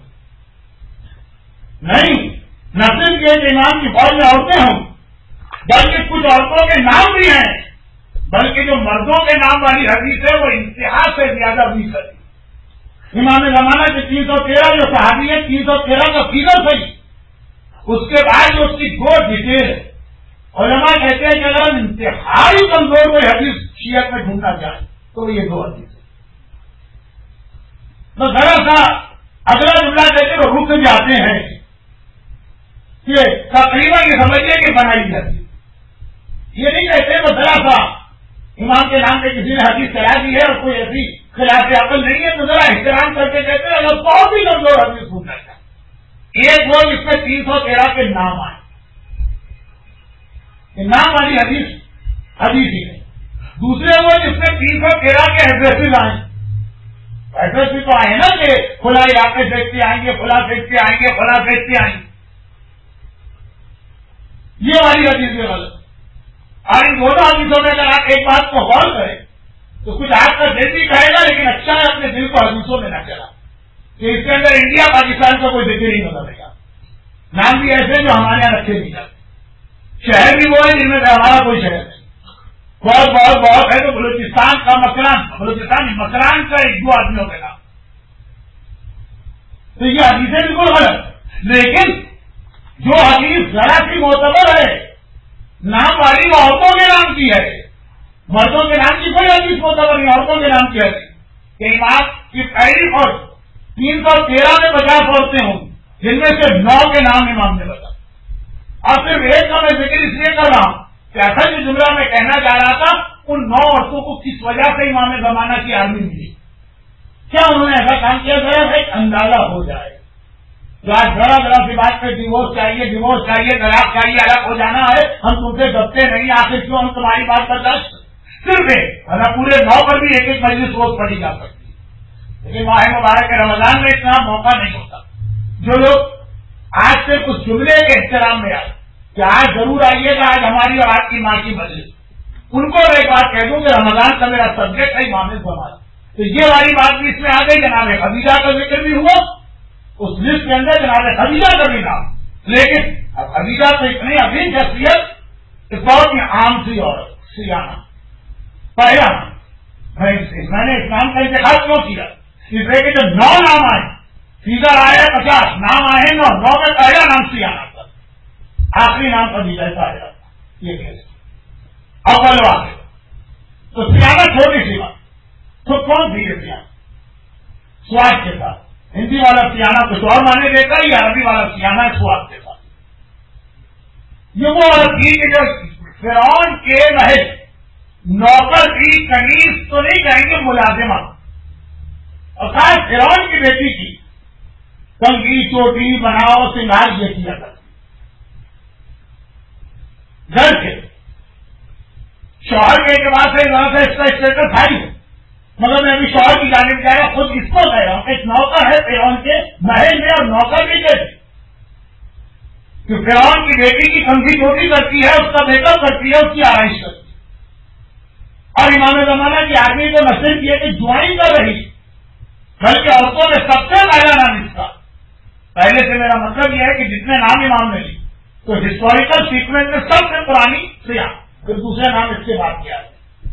نہیں، نہ صرف یہ کہ امام کی فوج میں عورتیں ہوں بلکہ کچھ عورتوں کے نام بھی ہیں، بلکہ جو مردوں کے نام والی حدیث ہے وہ انتہا سے زیادہ بھی ہے. امام زمانہ کے 313 جو صحابی ہے 313 کا فیگر صحیح، اس کے بعد جو اس کی دو ڈیٹیل ہے. علماء کہتے ہیں کہ اگر انتہائی کمزور کوئی حدیث شیعت میں ڈھونڈنا چاہے تو یہ دو حدیث ہے. تو ذرا سا اگلا جملہ کہتے ہیں رک جاتے ہیں کہ تقریباً یہ سمجھیے کہ بنائی جاتی، یہ نہیں کہتے تو ذرا سا امام کے نام پہ کسی نے حدیث چلا دی ہے اور کوئی ایسی خلاف عقل نہیں ہے تو ذرا احترام کر کے کہتے ہیں اگر بہت ہی کمزور حدیث ڈھونڈنا چاہے ایک وہ جس میں 313 کے نام آئے، نام والی حدیث ہی ہے. دوسرے وہ جس میں 313 کے ایڈریسز آئے، ایڈریس بھی تو آئے نا کہ کھلا علاقے سے آئیں گے، کھلا سے آئیں گے، کھلا سے آئیں گے. یہ والی حدیث بھی غلط. اور ان دونوں حدیثوں میں اگر آپ ایک بات کو غور کریں تو کچھ آپ کا دل بھی کہے گا لیکن اچھا ہے اپنے دل کو حدیثوں میں نہ چلا کہ اس کے اندر انڈیا پاکستان کا کوئی ذکر ہی نظر نہیں آتا. نام بھی ایسے جو ہمارے یہاں رکھے نہیں جاتے. شہر بھی وہ ہے جن میں ہمارا کوئی شہر نہیں. بہت بہت بہت ہے تو بلوچستان کا مکران کا ایک دو آدمیوں کے نام. تو یہ حدیثیں بالکل غلط. لیکن جو حدیث ذرا سی معتبر ہے نام والی وہ عورتوں کے نام کی ہے، مردوں کے نام کی کوئی حدیث معتبر نہیں، عورتوں کے نام کی حدیث کہ امام کی پہلی فوج 313 میں 50 عورتیں ہوں جن میں سے 9 کے نام امام نے بتا. اور صرف ایک کا میں ذکر اس لیے کر رہا ہوں کہ اصل جو جملہ میں کہنا چاہ رہا تھا ان 9 عورتوں کو کس وجہ سے امام زمانہ کی آرمی ملی، کیا انہوں نے ایسا کام کیا ذرا ایک اندازہ ہو جائے. جو آج ذرا سی بات پہ ڈیوورس چاہیے طلاق چاہیے الگ ہو جانا ہے، ہم تم سے دبتے نہیں، آخر کیوں ہم تمہاری بات برداشت صرف پورے 9 پر بھی ایک ایک مجلس روز پڑھی جا سکتی ہے. لیکن ماہ مبارک کے رمضان میں اتنا موقع نہیں ہوتا. جو لوگ آج سے کچھ جملے کے احترام میں آئے کہ آج ضرور آئیے گا، آج ہماری اور آپ کی ماں کی مجلس ان کو ایک بات کہہ دوں کہ رمضان کا میرا سبجیکٹ ہے امام زمان، تو یہ والی بات بھی اس میں آ گئی. جناب خدیجہ کا ذکر بھی ہوا اس لسٹ کے اندر، جناب خدیجہ کا بھی نام. لیکن اب خدیجہ تو اتنی عظیم شخصیت کہ بہت ہی عام سی عورت، سیاح پہلا. میں نے اسلام کا انتخاب کیوں کیا؟ اس لیے کہ جو 9 نام آئے، فیضر آئے 50 نام آئے 9 میں پہلا نام سیاح تھا، آخری نام خدیجہ کا آیا تھا. یہ کیسے اول واقع تو سیاح چھوٹی سی بات. تو کون تھی یہ سیاح؟ سواد کے ساتھ. ہندی والا سیاح کچھ اور مانے دیتا ہے، یا عربی والا سیاح سواد کے ساتھ. یہ وہ عورت تھی کہ جو فرعون کے محل نوکر کی کنیز تو نہیں کہیں گے، ملازمہ، اور خاص فرعون کی بیٹی کی کنگھی چوٹی بناؤ سنگار یہ کیا کرتی. گھر کے شوہر کے اعتبار سے اس کا اسٹیٹس ہائی ہے، مگر میں ابھی شوہر کی جانب جا رہا ہوں، خود اس کو کہہ رہا ہوں کہ ایک نوکر ہے فرعون کے محل میں، اور نوکر بھی کہتے کہ فرعون کی بیٹی کی کنگھی چوٹی کرتی ہے، اس کا میک اپ کرتی ہے، اس کی آرائش کرتی ہے. اور امام زمانہ کی آدمی کو نصیب کیے کہ جوائن کر رہی، بلکہ عورتوں میں سب سے پہلا نام اس کا. پہلے سے میرا مطلب یہ ہے کہ جتنے نام امام نے لی تو ہسٹوریکل سیکوینس میں سب سے پرانی سیاح، پھر دوسرے نام اس کے بعد کیا ہے.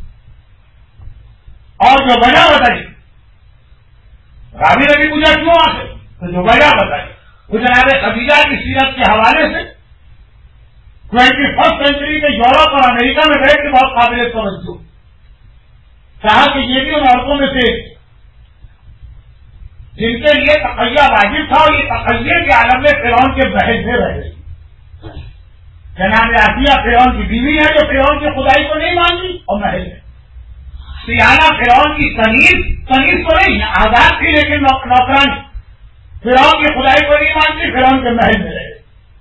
اور جو وجہ بتائی راوی نے بھی پوچھا کیوں آتے، تو جو وجہ بتائی وہ جناب خدیجہ کی سیرت کے حوالے سے 21 سینچری میں یورپ اور امریکہ میں بیٹھ کے بہت قابل توجہ کہا کہ یہ بھی ان عورتوں میں سے جن کے لیے تقیہ واجب تھا، اور یہ تقیے کے عالم میں فرعون کے بحث میں رہ گئی. جناب آسیہ فرعون کی بیوی ہے جو فرعون کی خدائی کو نہیں مانتی، اور محل ہے. سیانہ فرعون کی کنیز تو نہیں آزاد تھی، لیکن نوکرانی فرعون کی خدائی کو نہیں مانتی، فرعون کے محل میں رہے.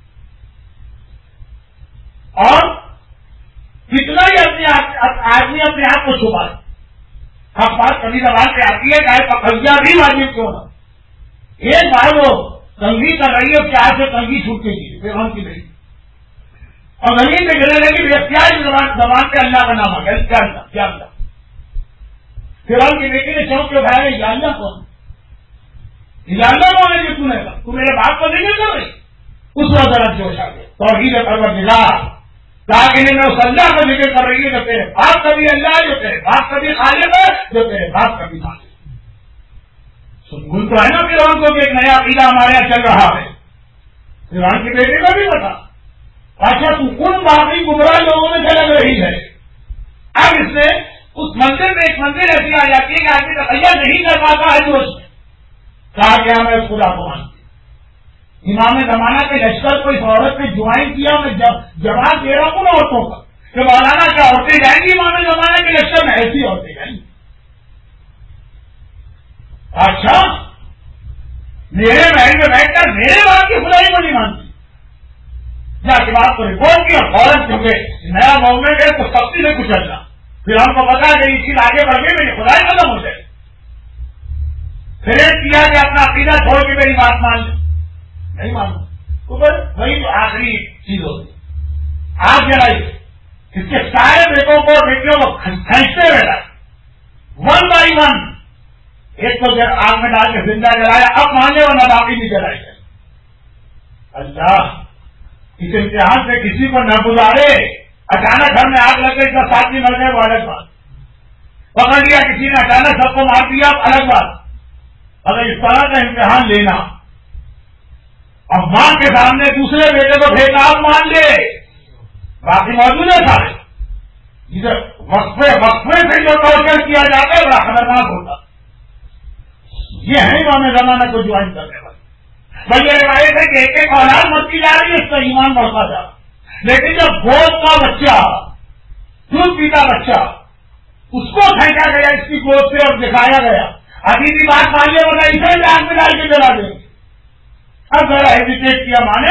اور کتنا ہی آدمی اپنے آپ کو چھپا. اب بات کبھی زبان پہ آتی ہے کہ تقیہ بھی واجب کیوں نہ. ایک بار وہ کنگھی کر رہی ہے، پیار سے کنگھی چھوٹ کے گئی فرعون کی نہیں، اور زمین پہ گرنے لگی، اختیار زبان پہ اللہ کا نام آ گیا، کیا اللہ. فرعون کی بیٹی نے چونک کے اٹھایا، یا اللہ کون ہے جو تم نے کہا، تم میرے باپ کو نہیں کر رہی. اس وقت ذرا جوش آ گیا. توحید پروردگار کہا کہ میں اس اللہ کا ذکر کر رہی ہے جو تیرے باپ کا بھی اللہ ہے، جو تیرے باپ کا بھی خالق ہے، جو تیرے باپ کا بھی خالق ہے. سکون تو ہے نا فرعون کو کہ ایک نیا عقیدہ ہمارے یہاں چل رہا ہے. فرعون کی بیٹی کو بھی پتا. اچھا تو ان باقی گمراہ لوگوں میں سے لگ رہی ہے. اب اس نے اس مندر میں ایک مندر ایسی آ جاتی ہے کہ آدمی تقیہ نہیں کر پاتا ہے جوش میں. کہا کہ میں اس خدا کو مانتی. امام زمانہ کے لشکر کو اس عورت نے جوائن کیا. میں جواب دے رہا ہوں نا عورتوں کا کہ مولانا کیا عورتیں جائیں گی امام زمانہ کے لشکر میں؟ ایسی عورتیں جائیں گی. اچھا میرے محل میں بیٹھ کر میرے باپ کی خدائی کو نہیں مانتی. جا کے بات کو رپورٹ کیا فوراً، کیونکہ نیا موومنٹ ہے تو سختی سے کچلنا. پھر ہم کو پتا کہ یہ چیز آگے بڑھ گئی، میری خدائی ختم ہو جائے. پھر ایک کیا کہ اپنا عقیدہ چھوڑ کے میری بات مان لیں. نہیں مانو تو بس وہی تو آخری چیز ہوتی. آگ جلائی، اس کے سارے بیٹوں کو بیٹیوں کو کھینچتے رہا ون بائی ون. ایک تو آگ میں ڈال کے زندہ جلایا، اب مانے ورنہ باقی بھی جلائی جائے. اللہ اس امتحان سے کسی کو نہ گزارے. اچانک گھر میں آگ لگ گئی، سب ساتھی مر گئے، وہ الگ بات. پکڑ لیا کسی نے اچانک سب کو مار دیا، الگ بات. اگر اس طرح کا امتحان لینا، اب ماں کے سامنے دوسرے بیٹے کو پھینکا، آپ مان لے باقی موجود ہے سارے. ادھر وقفے سے جو ٹارچر کیا جاتا ہے بڑا خطرناک ہوتا. یہ ہے امام زمانہ کو جوائن کرنے والے. بھائی یہ روایت ہے کہ ایک ایک اولاد مرتی جا رہی ہے، اس کا ایمان بڑھتا جا رہا. لیکن جب گود کا بچہ، دودھ پیتا بچہ، اس کو پھینکا گیا اس کی گود سے اور دکھایا گیا، ابھی بھی بات مان لے ورنہ اسے بھی آگ میں ڈال کے جلا دیں. اب ذرا ہیزیٹیٹ کیا مانے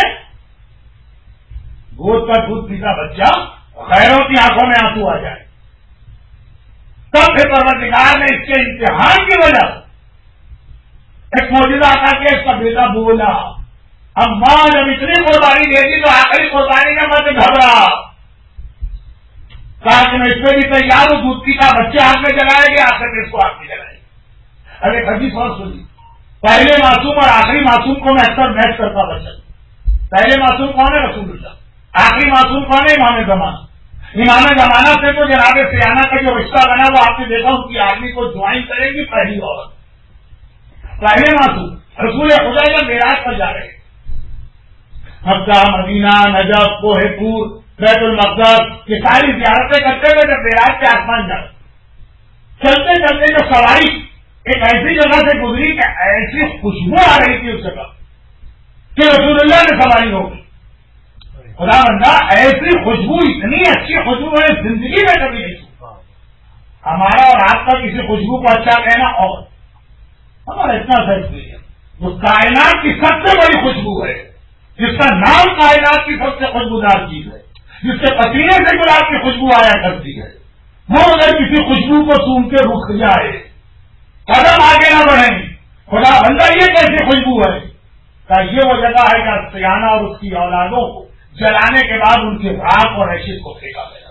گود کا دودھ پیتا بچہ، غیروں کی آنکھوں میں آنسو آ جائے. تب پھر پروردگار نے اس کے امتحان کی وجہ ایک موجودہ عطا کیا، اس کا بیٹا بولا. اب ماں جب اتنی قربانی دے دی تو آخری قربانی میں مت گھبرا. کہا کہ میں اس میں بھی تیار ہوں، دودھ پیتا بچے آگ میں جلائے گے، آخر میں اس کو آگ میں جلائے گے۔ ارے حدیث اور سنی، پہلے معصوم اور آخری معصوم کو میں اکثر میچ کرتا بچہ۔ پہلے معصوم کون ہے؟ رسول اللہ۔ آخری معصوم کون ہے؟ امام زمانہ۔ امام زمانہ سے تو جناب سیانہ کا جو رشتہ بنا وہ آپ نے دیکھا ان کی آدمی کو جوائن کرے گی پہلی عورت۔ پہلے معصوم رسول خدا جب معراج پر جا رہے مکہ، مدینہ، نجف، کوہ طور، بیت المقدس، یہ ساری زیارتیں کرتے ہوئے جب معراج کے آسمان جا رہے، چلتے چلتے جو سواری ایک ایسی جگہ سے گزری کہ ایسی خوشبو آ رہی تھی اس جگہ کہ رسول اللہ نے سواری ہو گئی۔ خدا بندہ ایسی خوشبو، اتنی اچھی خوشبو میں نے زندگی میں کبھی نہیں سنا۔ ہمارا اور آپ کا کسی خوشبو کو اچھا کہنا اور ہمارا اتنا سا ایکسپیرینس، جو کائنات کی سب سے بڑی خوشبو ہے، جس کا نام کائنات کی سب سے خوشبودار چیز ہے، جس کے پسینے سے گلاب کی خوشبو آیا کرتی ہے، وہ اگر کسی خوشبو کو سون کے رک جائے، قدم آگے نہ بڑھیں، خدا بندہ یہ کیسی خوشبو ہے؟ کہ یہ وہ جگہ ہے جہاں سیانہ اور اس کی اولادوں کو جلانے کے بعد ان کے راک اور ایشد کو پھینکا گیا۔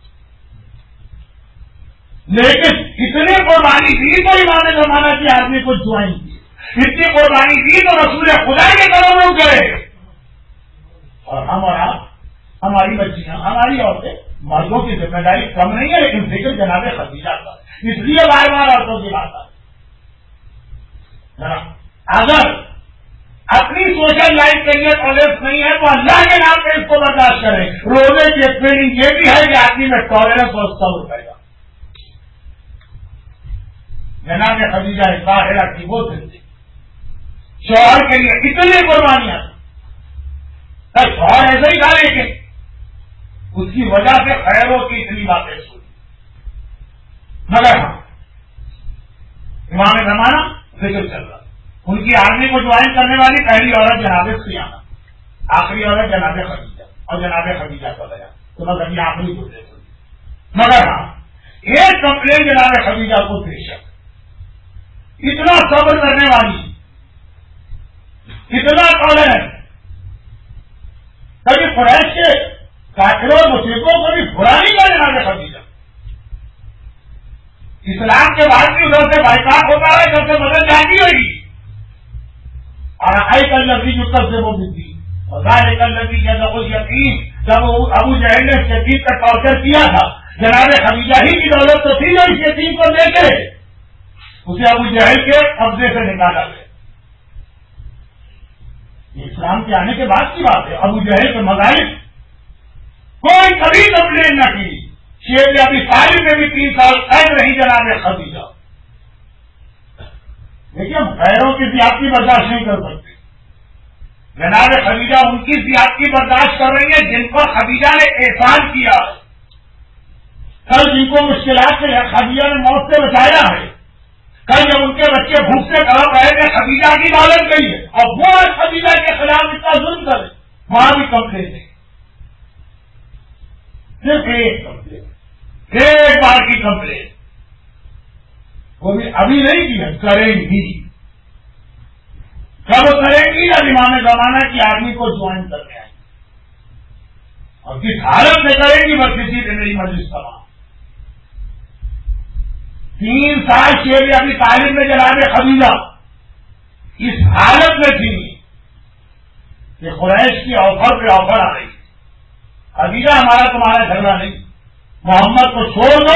لیکن اتنی قربانی دی تو امام زمانہ کی آدمی کو جوائن کی، اتنی قربانی دی تو رسول خدا کے قدموں گئے، اور ہم اور آپ، ہماری بچیاں، ہماری عورتیں، مردوں کی ذمہ داری کم نہیں ہے، لیکن ذکر جناب خدیجہ کا، اس لیے بار بار عورتوں کی بات آتی۔ اگر اپنی سوشل لائف کے لیے ٹالرنس نہیں ہے تو اللہ کے نام پہ اس کو برداشت کریں۔ روزے کی ایکسپیرینس یہ بھی ہے کہ آدمی میں ٹالرنس اور صبر رہے گا۔ جناب خدیجہ ظاہرہ کی وہ زندگی، شوہر کے لیے اتنی قربانیاں، شوہر ایسے ہی تھا لیکن اس کی وجہ سے خیروں کی اتنی باتیں سنی۔ مگر ہاں امام زمانہ ذکر چل رہا، ان کی آرمی کو جوائن کرنے والی پہلی عورت جناب سیانہ، آخری عورت جناب خدیجہ، اور جناب خدیجہ کا بیان تو میں کبھی آخری کو دیکھ سنی۔ مگر ہاں ایک کمپلین جناب خدیجہ کو پیش ہے، اتنا صبر کرنے والی، اتنا ٹالرنس، کبھی قریش کے کافروں مصیبتوں کو بھی برا نہیں کر جناب خدیجہ۔ اسلام کے بعد بھی ادھر سے بائیکاٹ ہوتا ہے، ادھر سے مدد جاتی ہوگی، اور آئی کل لفظی جتر سے وہ ملتی، اور ظاہر کل لفظی یقین جب ابو جہل نے اس یتیم کا ٹارچر کیا تھا، جناب خدیجہ ہی کی دولت تو تھی جو اس یتیم کو دے کے اسے ابو جہل کے قبضے سے نکالا گیا۔ یہ اسلام کے آنے کے بعد کی بات ہے، ابو جہل کے مظاہر کوئی کبھی کمپلین نہ کی، شیخ ابھی طالب میں بھی 3 سال قید رہی جناب خدیجہ، لیکن ہم غیروں کی زیادتی برداشت نہیں کر سکتے۔ جناب خدیجہ ان کی زیادتی برداشت کر رہی ہے جن پر خدیجہ نے احسان کیا ہے، کل جن کو مشکلات سے خدیجہ نے موت سے بچایا ہے، کل جب ان کے بچے بھوک سے تڑپ رہے تھے خدیجہ کی دولت گئی ہے، اور وہ خدیجہ کے خلاف اتنا ظلم کرے، وہاں بھی کمپلین ہے، صرف ایک کمپلین، ایک بار کی کمپلین، وہ بھی ابھی نہیں کی ہے، کریں گی، کب کریں گی؟ جب امام زمانہ کی آدمی کو جوائن کرنے آئیں گے، اور کس حالت میں کریں گی؟ بس کسی سے میری مجلس تمام 3 سال شیر ابھی طالب میں جناب خدیجہ اس حالت میں تھی کہ قریش کی آفر پہ آفر آ رہی، خدیجہ ہمارا تمہارا جھگڑا نہیں، محمد کو چھوڑ دو،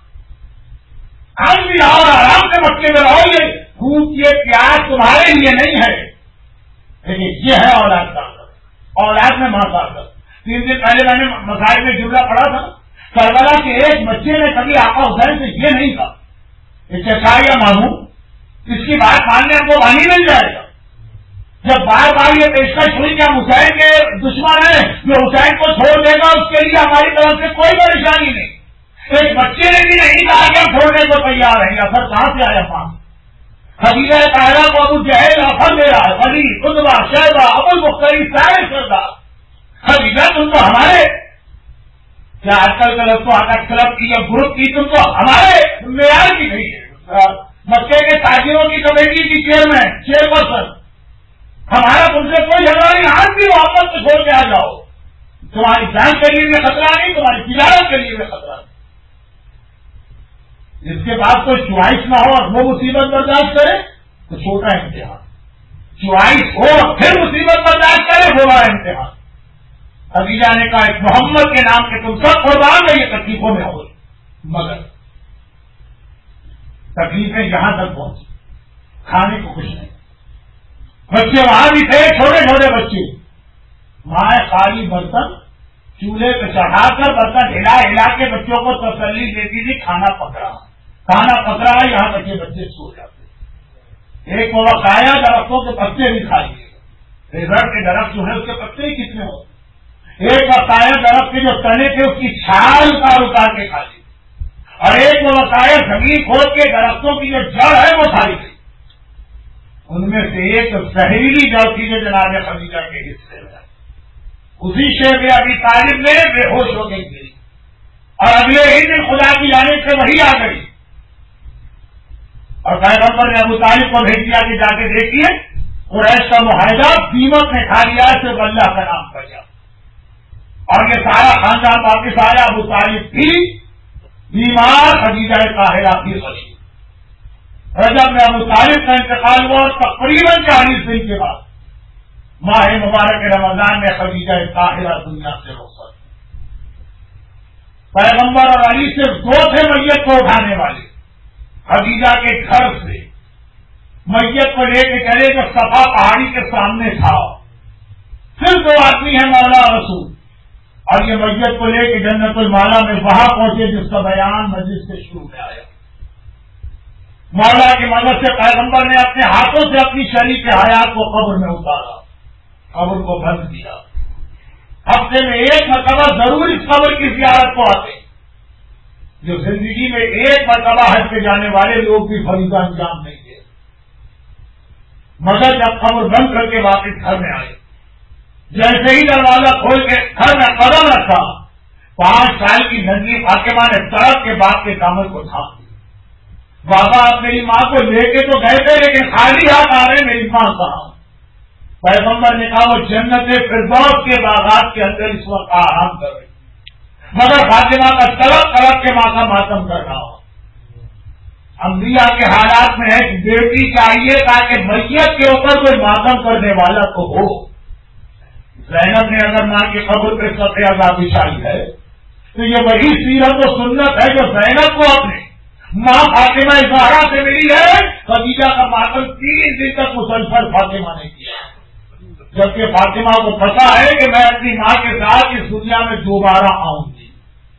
آج بھی آؤ آرام سے مکے میں رہو، یہ بھوک یہ پیاس تمہارے لیے نہیں ہے، لیکن یہ ہے اولاد کا اثر، اولاد میں ماں کا اثر۔ 3 دن پہلے میں نے مسائل میں جملہ پڑھا تھا، کربلا کے ایک بچے نے کبھی آقا حسین سے یہ نہیں کہا کہ چچا یا ماموں اس کی بات ماننے کو وہی مل جائے گا، جب بار بار یہ پیشکش ہوئی کہ ہم حسین کے دشمن ہیں، جو حسین کو چھوڑ دے گا اس کے لیے ہماری طرف سے کوئی پریشانی نہیں، ایک بچے نے بھی نہیں کہا کہ ہم چھوڑنے کو تیار ہیں، اثر کہاں سے آیا؟ ماں خدیجہ طاہرہ کو ابو جہل آفر دے رہا ہے، ولی قطبہ شیبہ ابو المختاری سارے سردار، خدیجہ تم تو ہمارے، کیا آج کل کا لوگ تو آٹا کلب کی یا گروپ کی، تم تو ہمارے معیار کی نہیں ہے، مکے کے تاجروں کی کمیٹی کی چیئرپرسن، ہمارا تم سے کوئی جھگڑا نہیں، آج بھی محبت سے چھوڑ کے آ جاؤ، تمہاری جان کے لیے بھی خطرہ نہیں، تمہاری تجارت کے لیے بھی خطرہ نہیں. جس کے بعد کوئی چوائس نہ ہو اور وہ مصیبت برداشت کرے تو چھوٹا امتحان، چوائس ہو پھر مصیبت برداشت کرے وہ بڑا امتحان. خدیجہ نے کہا ایک محمد کے نام کے تم سب قربان میں یہ تکلیفوں میں ہو، مگر تکلیفیں یہاں تک پہنچی کھانے کو کچھ نہیں. بچے وہاں بھی تھے، چھوٹے چھوٹے بچے. ماں خالی برتن چولہے پہ چڑھا کر برتن ہلا ہلا کے بچوں کو تسلی دیتی تھی کھانا پک رہا ہے، یہاں تک کہ بچے سو جاتے. ایک وقت آیا درختوں کے پتے بھی کھا لیے، ریزرٹ کے درخت جو ہے اس کے پتے ہی کتنے ہوتے. ایک وقت آیا درخت کے جو تنے تھے اس کی چھال اتار کے کھا لی، اور ایک وقت آیا زمین کھود کے درختوں کی جو جڑ ہے وہ کھائی گئی. ان میں سے ایک زہریلی جڑ تھی جو جناب خدیجہ کے حصے میں، اسی شیخ ابی طالب میں بے ہوش ہو گئی گئی، اور اگلے ہی دن خدا کی جانب سے وہی آ گئی، اور پیغمبر نے ابو طالب کو بھیج دیا کہ جا کے دیکھیے قریش کا معاہدہ دیمک نے کھا لیا ہے، صرف اللہ کا نام کر دیا. اور یہ سارا خاندان واپس آیا. ابو طالب بھی بیمار، خدیجہ طاہرہ بھی خوشی. رجب میں ابو طالب کا انتقال ہوا اور تقریباً 40 دن کے بعد ماہ مبارک رمضان میں خدیجہ طاہرہ دنیا سے رخصت. پیغمبر اور علی صرف 2 تھے میت کو اٹھانے والے. خدیجہ کے گھر سے میت کو لے کے چلے جو صفا پہاڑی کے سامنے تھا. صرف 2 آدمی ہیں، مولا رسول، اور یہ میت کو لے کے جنت المالا میں وہاں پہنچے جس کا بیان مجلس سے شروع میں آیا. مولا کی مدد سے پیغمبر نے اپنے ہاتھوں سے اپنی شریک حیات کو قبر میں اتارا، قبر کو بند کیا. ہفتے میں 1 مرتبہ ضرور اس قبر کی زیارت کو آتے. جو زندگی میں 1 مرتبہ حج پہ جانے والے لوگ بھی فریضہ انجام نہیں دے. مگر جب قبر بند کر کے واپس گھر میں آئے، جیسے ہی دروازہ کھول کے گھر میں قدم رکھا، 5 سال کی ننھی فاطمہ نے سڑک کے باپ کے دامن کو تھام دیا. بابا آپ میری ماں کو لے کے تو گئے تھے لیکن خالی ہاتھ آ رہے، میری ماں کہاں؟ پیغمبر نے کہا وہ جنت فردوس کے باغات کے اندر اس وقت آرام کر رہی، مگر فاطمہ کا تڑپ تڑپ کے ماں کا ماتم کر رہا ہو. انبیاء کے حالات میں ہے کہ بیٹی چاہیے تاکہ میت کے اوپر کوئی ماتم کرنے والا تو ہو. زینب نے اگر ماں کی قبر پہ سفید عذاب بچھائی ہے تو یہ وہی سیرت و سنت ہے جو زینب کو اپنے ماں فاطمہ زہرا سے ملی ہے. خدیجہ کا ماتم 3 دن تک مسلسل فاطمہ نے کیا، جبکہ فاطمہ کو پتا ہے کہ میں اپنی ماں کے ساتھ اس دنیا میں دوبارہ آؤں گی.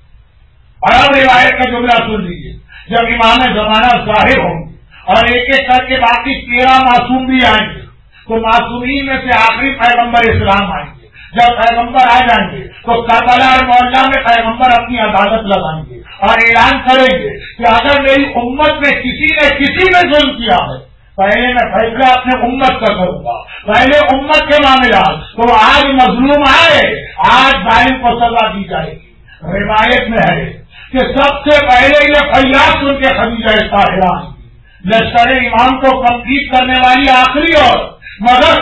اور اب روایت کا جملہ سن لیجیے، جب امام زمانہ ظاہر ہوں گے اور ایک ایک کر کے باقی 13 معصوم بھی آئیں گے تو معصومین میں سے آخری پیغمبر اسلام آئیں گے. جب پیغمبر آ جائیں گے تو کربلا اور معلہ میں پیغمبر اپنی عدالت لگائیں گے اور اعلان کریں گے کہ اگر میری امت میں کسی نے ظلم کیا ہے پہلے میں فیصلہ اپنے امت کا کروں گا، پہلے امت کے معاملات. تو آج مظلوم آئے، آج ظالم کو سزا دی جائے گی. روایت میں ہے کہ سب سے پہلے یہ فریاد سن کے خدیجہ طاہرہ آئیں گی، لشکر امام کو کمپلیٹ کرنے والی آخری اور مگر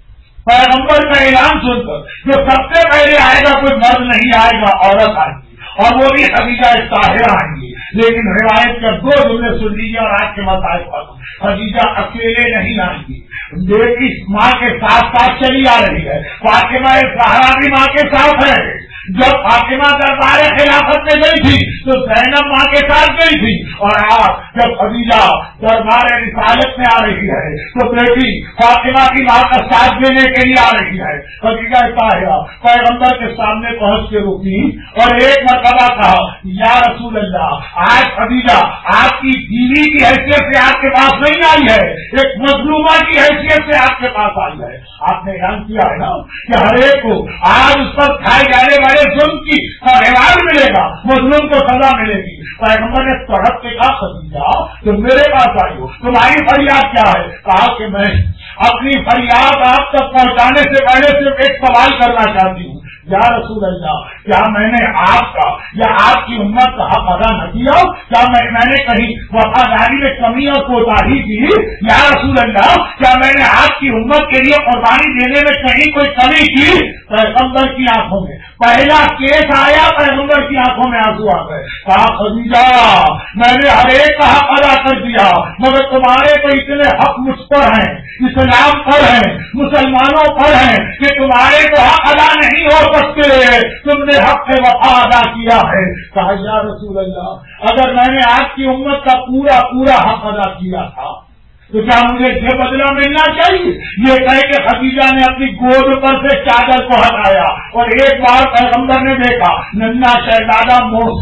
پیغمبر کا اعلان سن کر جو سب سے پہلے آئے گا کوئی مرد نہیں آئے گا، عورت آئے گی، اور وہ بھی خدیجہ طاہرہ آئیں گی. لیکن روایت کا 2 جملے سن لیجیے اور آج کے مسائل پر. خدیجہ اکیلے نہیں آئیں گی، بیٹی ماں کے ساتھ ساتھ چلی آ رہی ہے. فاطمہ زہرا بھی ماں کے ساتھ ہے. جب فاطمہ دربار خلافت میں گئی تھی تو زینب ماں کے ساتھ گئی تھی، اور آج جب خدیجہ دربار رسالت میں آ رہی ہے تو بیٹی فاطمہ کی ماں کا ساتھ دینے کے لیے آ رہی ہے. خدیجہ طاہرہ پیغمبر کے سامنے پہنچ کے رکی اور ایک مرتبہ کہا یا رسول اللہ، آج خدیجہ آپ کی بیوی کی حیثیت سے آپ کے پاس نہیں آئی ہے، ایک مظلومہ کی حیثیت سے آپ کے پاس آئی ہے. آپ نے اعلان کیا ہے نا کہ ہر ایک کو آج اس پر کھائے جانے والے ظلم کی رواج ملے گا، مظلوم کو سزا ملے گی. پیغمبر نے تڑپ کے کہا خدیجہ تم میرے پاس آئی ہو، تمہاری فریاد کیا ہے؟ کہا کہ میں اپنی فریاد آپ تک پہنچانے سے پہلے صرف ایک سوال کرنا چاہتی ہوں. یا رسول اللہ کیا میں نے آپ کا یا آپ کی امت کا حق ادا نہ کیا؟ کیا میں نے کہیں وفاداری میں کمی اور کوتاہی کی؟ یا رسول اللہ کیا میں نے آپ کی امت کے لیے قربانی دینے میں کہیں کوئی کمی کی؟ پیغمبر کی آنکھوں میں پہلا کیس آیا، پیغمبر کی آنکھوں میں آنسو آ گئے. کہا خدیجہ میں نے ہر ایک کا حق ادا کر دیا، مگر تمہارے تو اتنے حق مجھ پر ہیں، اسلام پر ہیں، مسلمانوں پر ہیں کہ تمہارے تو حق ادا نہیں ہو سکتے، تم نے حق وفا ادا کیا ہے. کہا یا رسول اللہ اگر میں نے آپ کی امت کا پورا پورا حق ادا کیا تھا تو کیا مجھے یہ بدلہ ملنا چاہیے؟ یہ کہہ کے خدیجہ نے اپنی گود پر سے چادر کو ہٹایا اور ایک بار پیغمبر نے دیکھا ننا شہزادہ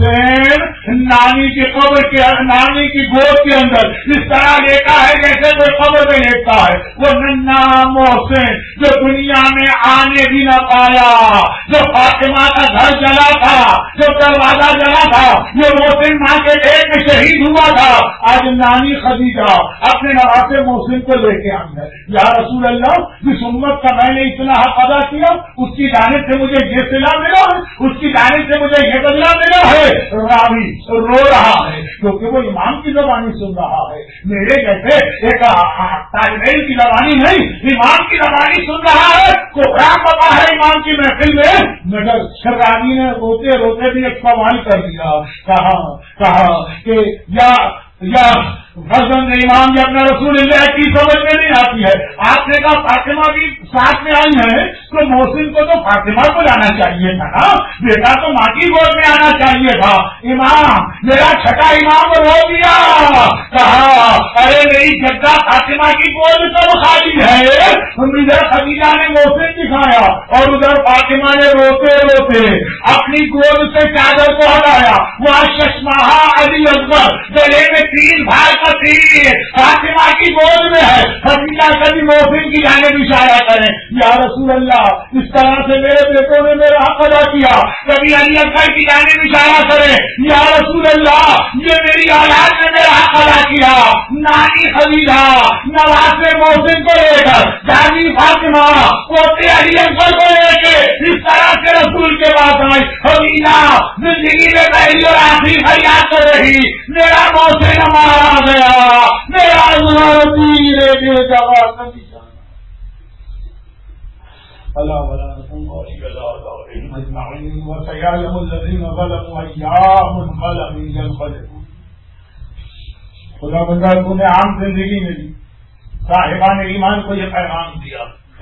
محسن نانی کی قبر کے نانی کی گود کے اندر اس طرح لیٹا ہے جیسے کوئی قبر میں لیٹتا ہے. وہ ننا محسن جو دنیا میں آنے بھی نہ پایا، جو فاطمہ کا گھر جلا تھا، جو دروازہ جلا تھا، جو محسن ماں کے پیٹ میں شہید ہوا تھا، آج نانی خدیجہ اپنے نواسے محسن کو لے کے آئی ہے. یا رسول اللہ جس امت کا میں نے اتنا حق ادا کیا اس کی جانب سے مجھے یہ صلہ ملا ہے، اس کی جانب سے مجھے یہ بدلہ ملا ہے. راوی رو رہا ہے کیونکہ وہ امام کی زبانی سن رہا ہے، میرے جیسے ایک طالب علم کی زبانی نہیں، امام کی زبانی سن رہا ہے. قرآن پتا ہے امام کی محفل میں، مگر راوی نے روتے روتے بھی ایک سوال کر دیا. کہا کہ یا حضرت امام جب اپنا رسول اللہ کی سمجھ میں نہیں آتی ہے. آپ نے کہا فاطمہ بھی ساتھ میں آئی ہے تو محسن کو تو فاطمہ کو لانا چاہیے تھا نا، بیٹا تو ماں کی گود میں آنا چاہیے تھا. امام میرا چھٹا امام رو دیا. کہا ارے میری جدہ فاطمہ کی گود کب خالی ہے؟ ادھر خدیجہ نے محسن دکھایا اور ادھر فاطمہ نے روتے روتے اپنی گود سے چادر کو ہٹایا. وہ چشمہ علی اکبر گلے میں 3 بھائی کا تیر فاطمہ کی گود میں ہے. خدیجہ کبھی محسن کی جانب اشارہ کریں یا رسول اللہ اس طرح سے میرے بیٹوں نے میرا حق ادا کیا. کبھی علی اکبر کی جانب اشارہ کریں یا رسول اللہ یہ میری اولاد نے میرا حق ادا کیا. نانی خدیجہ نواسے محسن کو لے کر جانی فاطمہ پوتے علی اکبر کو لے کے اس طرح سے رسول کے پاس آئی. خدیجہ زندگی میں پہلی اور آخری فریاد کر رہی میرا محسن مارا گیا، میرا تیرے دے جواب نہیں جانا. اللہ ولا وسيعلم الذين ظلموا أيام منقلب ينقلبون. خدا بندہ تو نے عام زندگی میں بھی صاحبان ایمان کو یہ پیغام دیا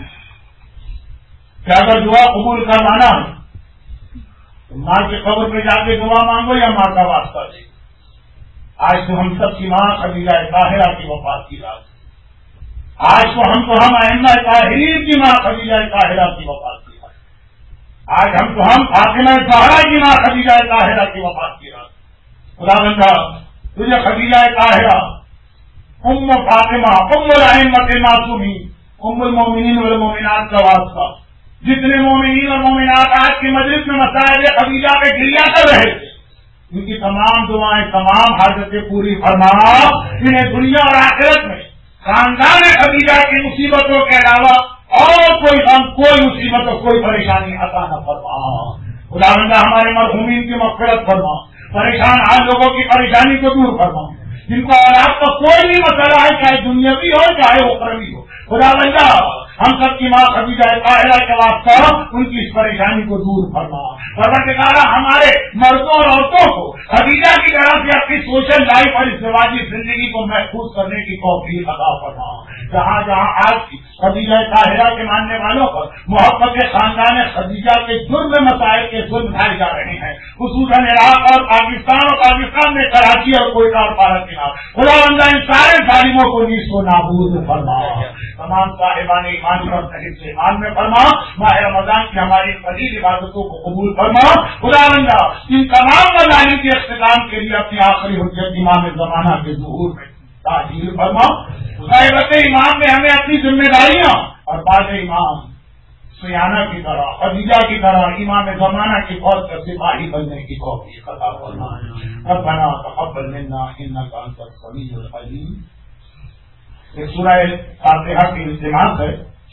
کہ اگر دعا قبول کروانا تو ماں کی قبر پہ جا کے دعا مانگو یا ماں کا واسطہ دے. آج تو ہم سب کی ماں خدیجہ طاہرہ کی وفات کی رات. آج تو ہم ائمہ طاہرین کی ماں خدیجہ طاہرہ کی وفات کی رات. آج ہم فاطمہ زہرا کی ماں خدیجہ طاہرہ کی وفات کی رات. خدا بندہ تجھے خدیجہ طاہرہ ام فاطمہ ام الائمۃ المعصومین ام المؤمنین والمؤمنات کا واسطہ. جتنے مومنین اور مومنات آج کی مجلس میں مسائل خدیجہ پہ گریہ کر رہے تھے ان کی تمام دعائیں تمام حاجتیں پوری فرما. انہیں دنیا اور آخرت میں خاندان خدیجہ کی مصیبتوں کے علاوہ اور کوئی غم کوئی مصیبت اور کوئی پریشانی عطا نہ فرما. خدا بندہ ہمارے مرحومین کی مغفرت فرما. پریشان حال لوگوں کی پریشانی کو دور فرما. جن کو اولاد کا کوئی بھی مسئلہ ہے چاہے دنیاوی ہو چاہے اخروی ہو. خدا بندہ ہم سب کی ماں خدیجہ طاہرہ کے واسطہ ان کی اس پریشانی کو دور فرما. پروردگار ہمارے مردوں اور عورتوں کو خدیجہ کی طرح سے اپنی سوشل لائف اور ازدواجی زندگی کو محفوظ کرنے کی توفیق عطا فرما. جہاں جہاں آج کی خدیجہ طاہرہ کے ماننے والوں پر محبت خاندان خدیجہ کے جرم مسائل کے ظلم ڈھائے جا رہے ہیں خصوصاً عراق اور پاکستان میں کراچی اور کوئٹہ اور پالستان. خدا بندہ ان سارے ظالموں کو نیست و نابود فرما. تمام صاحبان ایمان پر صحیح سے ایمان میں فرما. ماہ رمضان کی ہماری فضیل عبادتوں کو قبول فرما. خدا بندہ ان تمام مظالم کے اختتام کے لیے اپنی آخری حجت امام زمانہ کے ظہور میں تاخیر فرما. غیبت امام میں ہمیں اپنی ذمہ داریاں اور بعد امام سیانہ کی طرح خدیجہ کی طرح امام زمانہ کی فوج کا سپاہی بننے کی توفیق عطا فرما. ربنا تقبل منا انک انت السمیع العلیم. یہ سورہ فاتحہ کی التماس ہے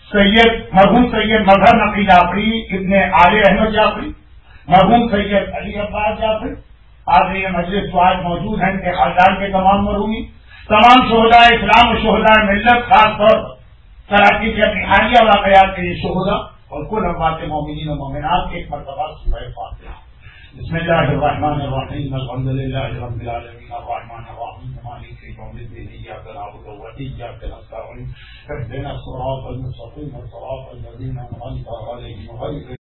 سید مرحوم سید مظہر نقی جعفری ابن آل احمد جعفری، مرحوم سید علی عباس جعفری حاضر یہ مجلس جو آج موجود ہیں، ان کے خاندان کے تمام مرحومین، تمام شہداء اسلام و شہداء ملت، خاص طور کراچی کے اپنی حالیہ واقعات کے یہ شہداء اور کل اموات مومنین و مومنات، ایک مرتبہ سورہ فاتحہ۔ بسم اللہ الرحمن الرحیم، الحمد للہ رب العالمین، الرحمن الرحیم، مالک یوم الدین، ایاک نعبد و ایاک نستعین، اهدنا الصراط المستقیم، صراط الذین انعمت علیہم غیر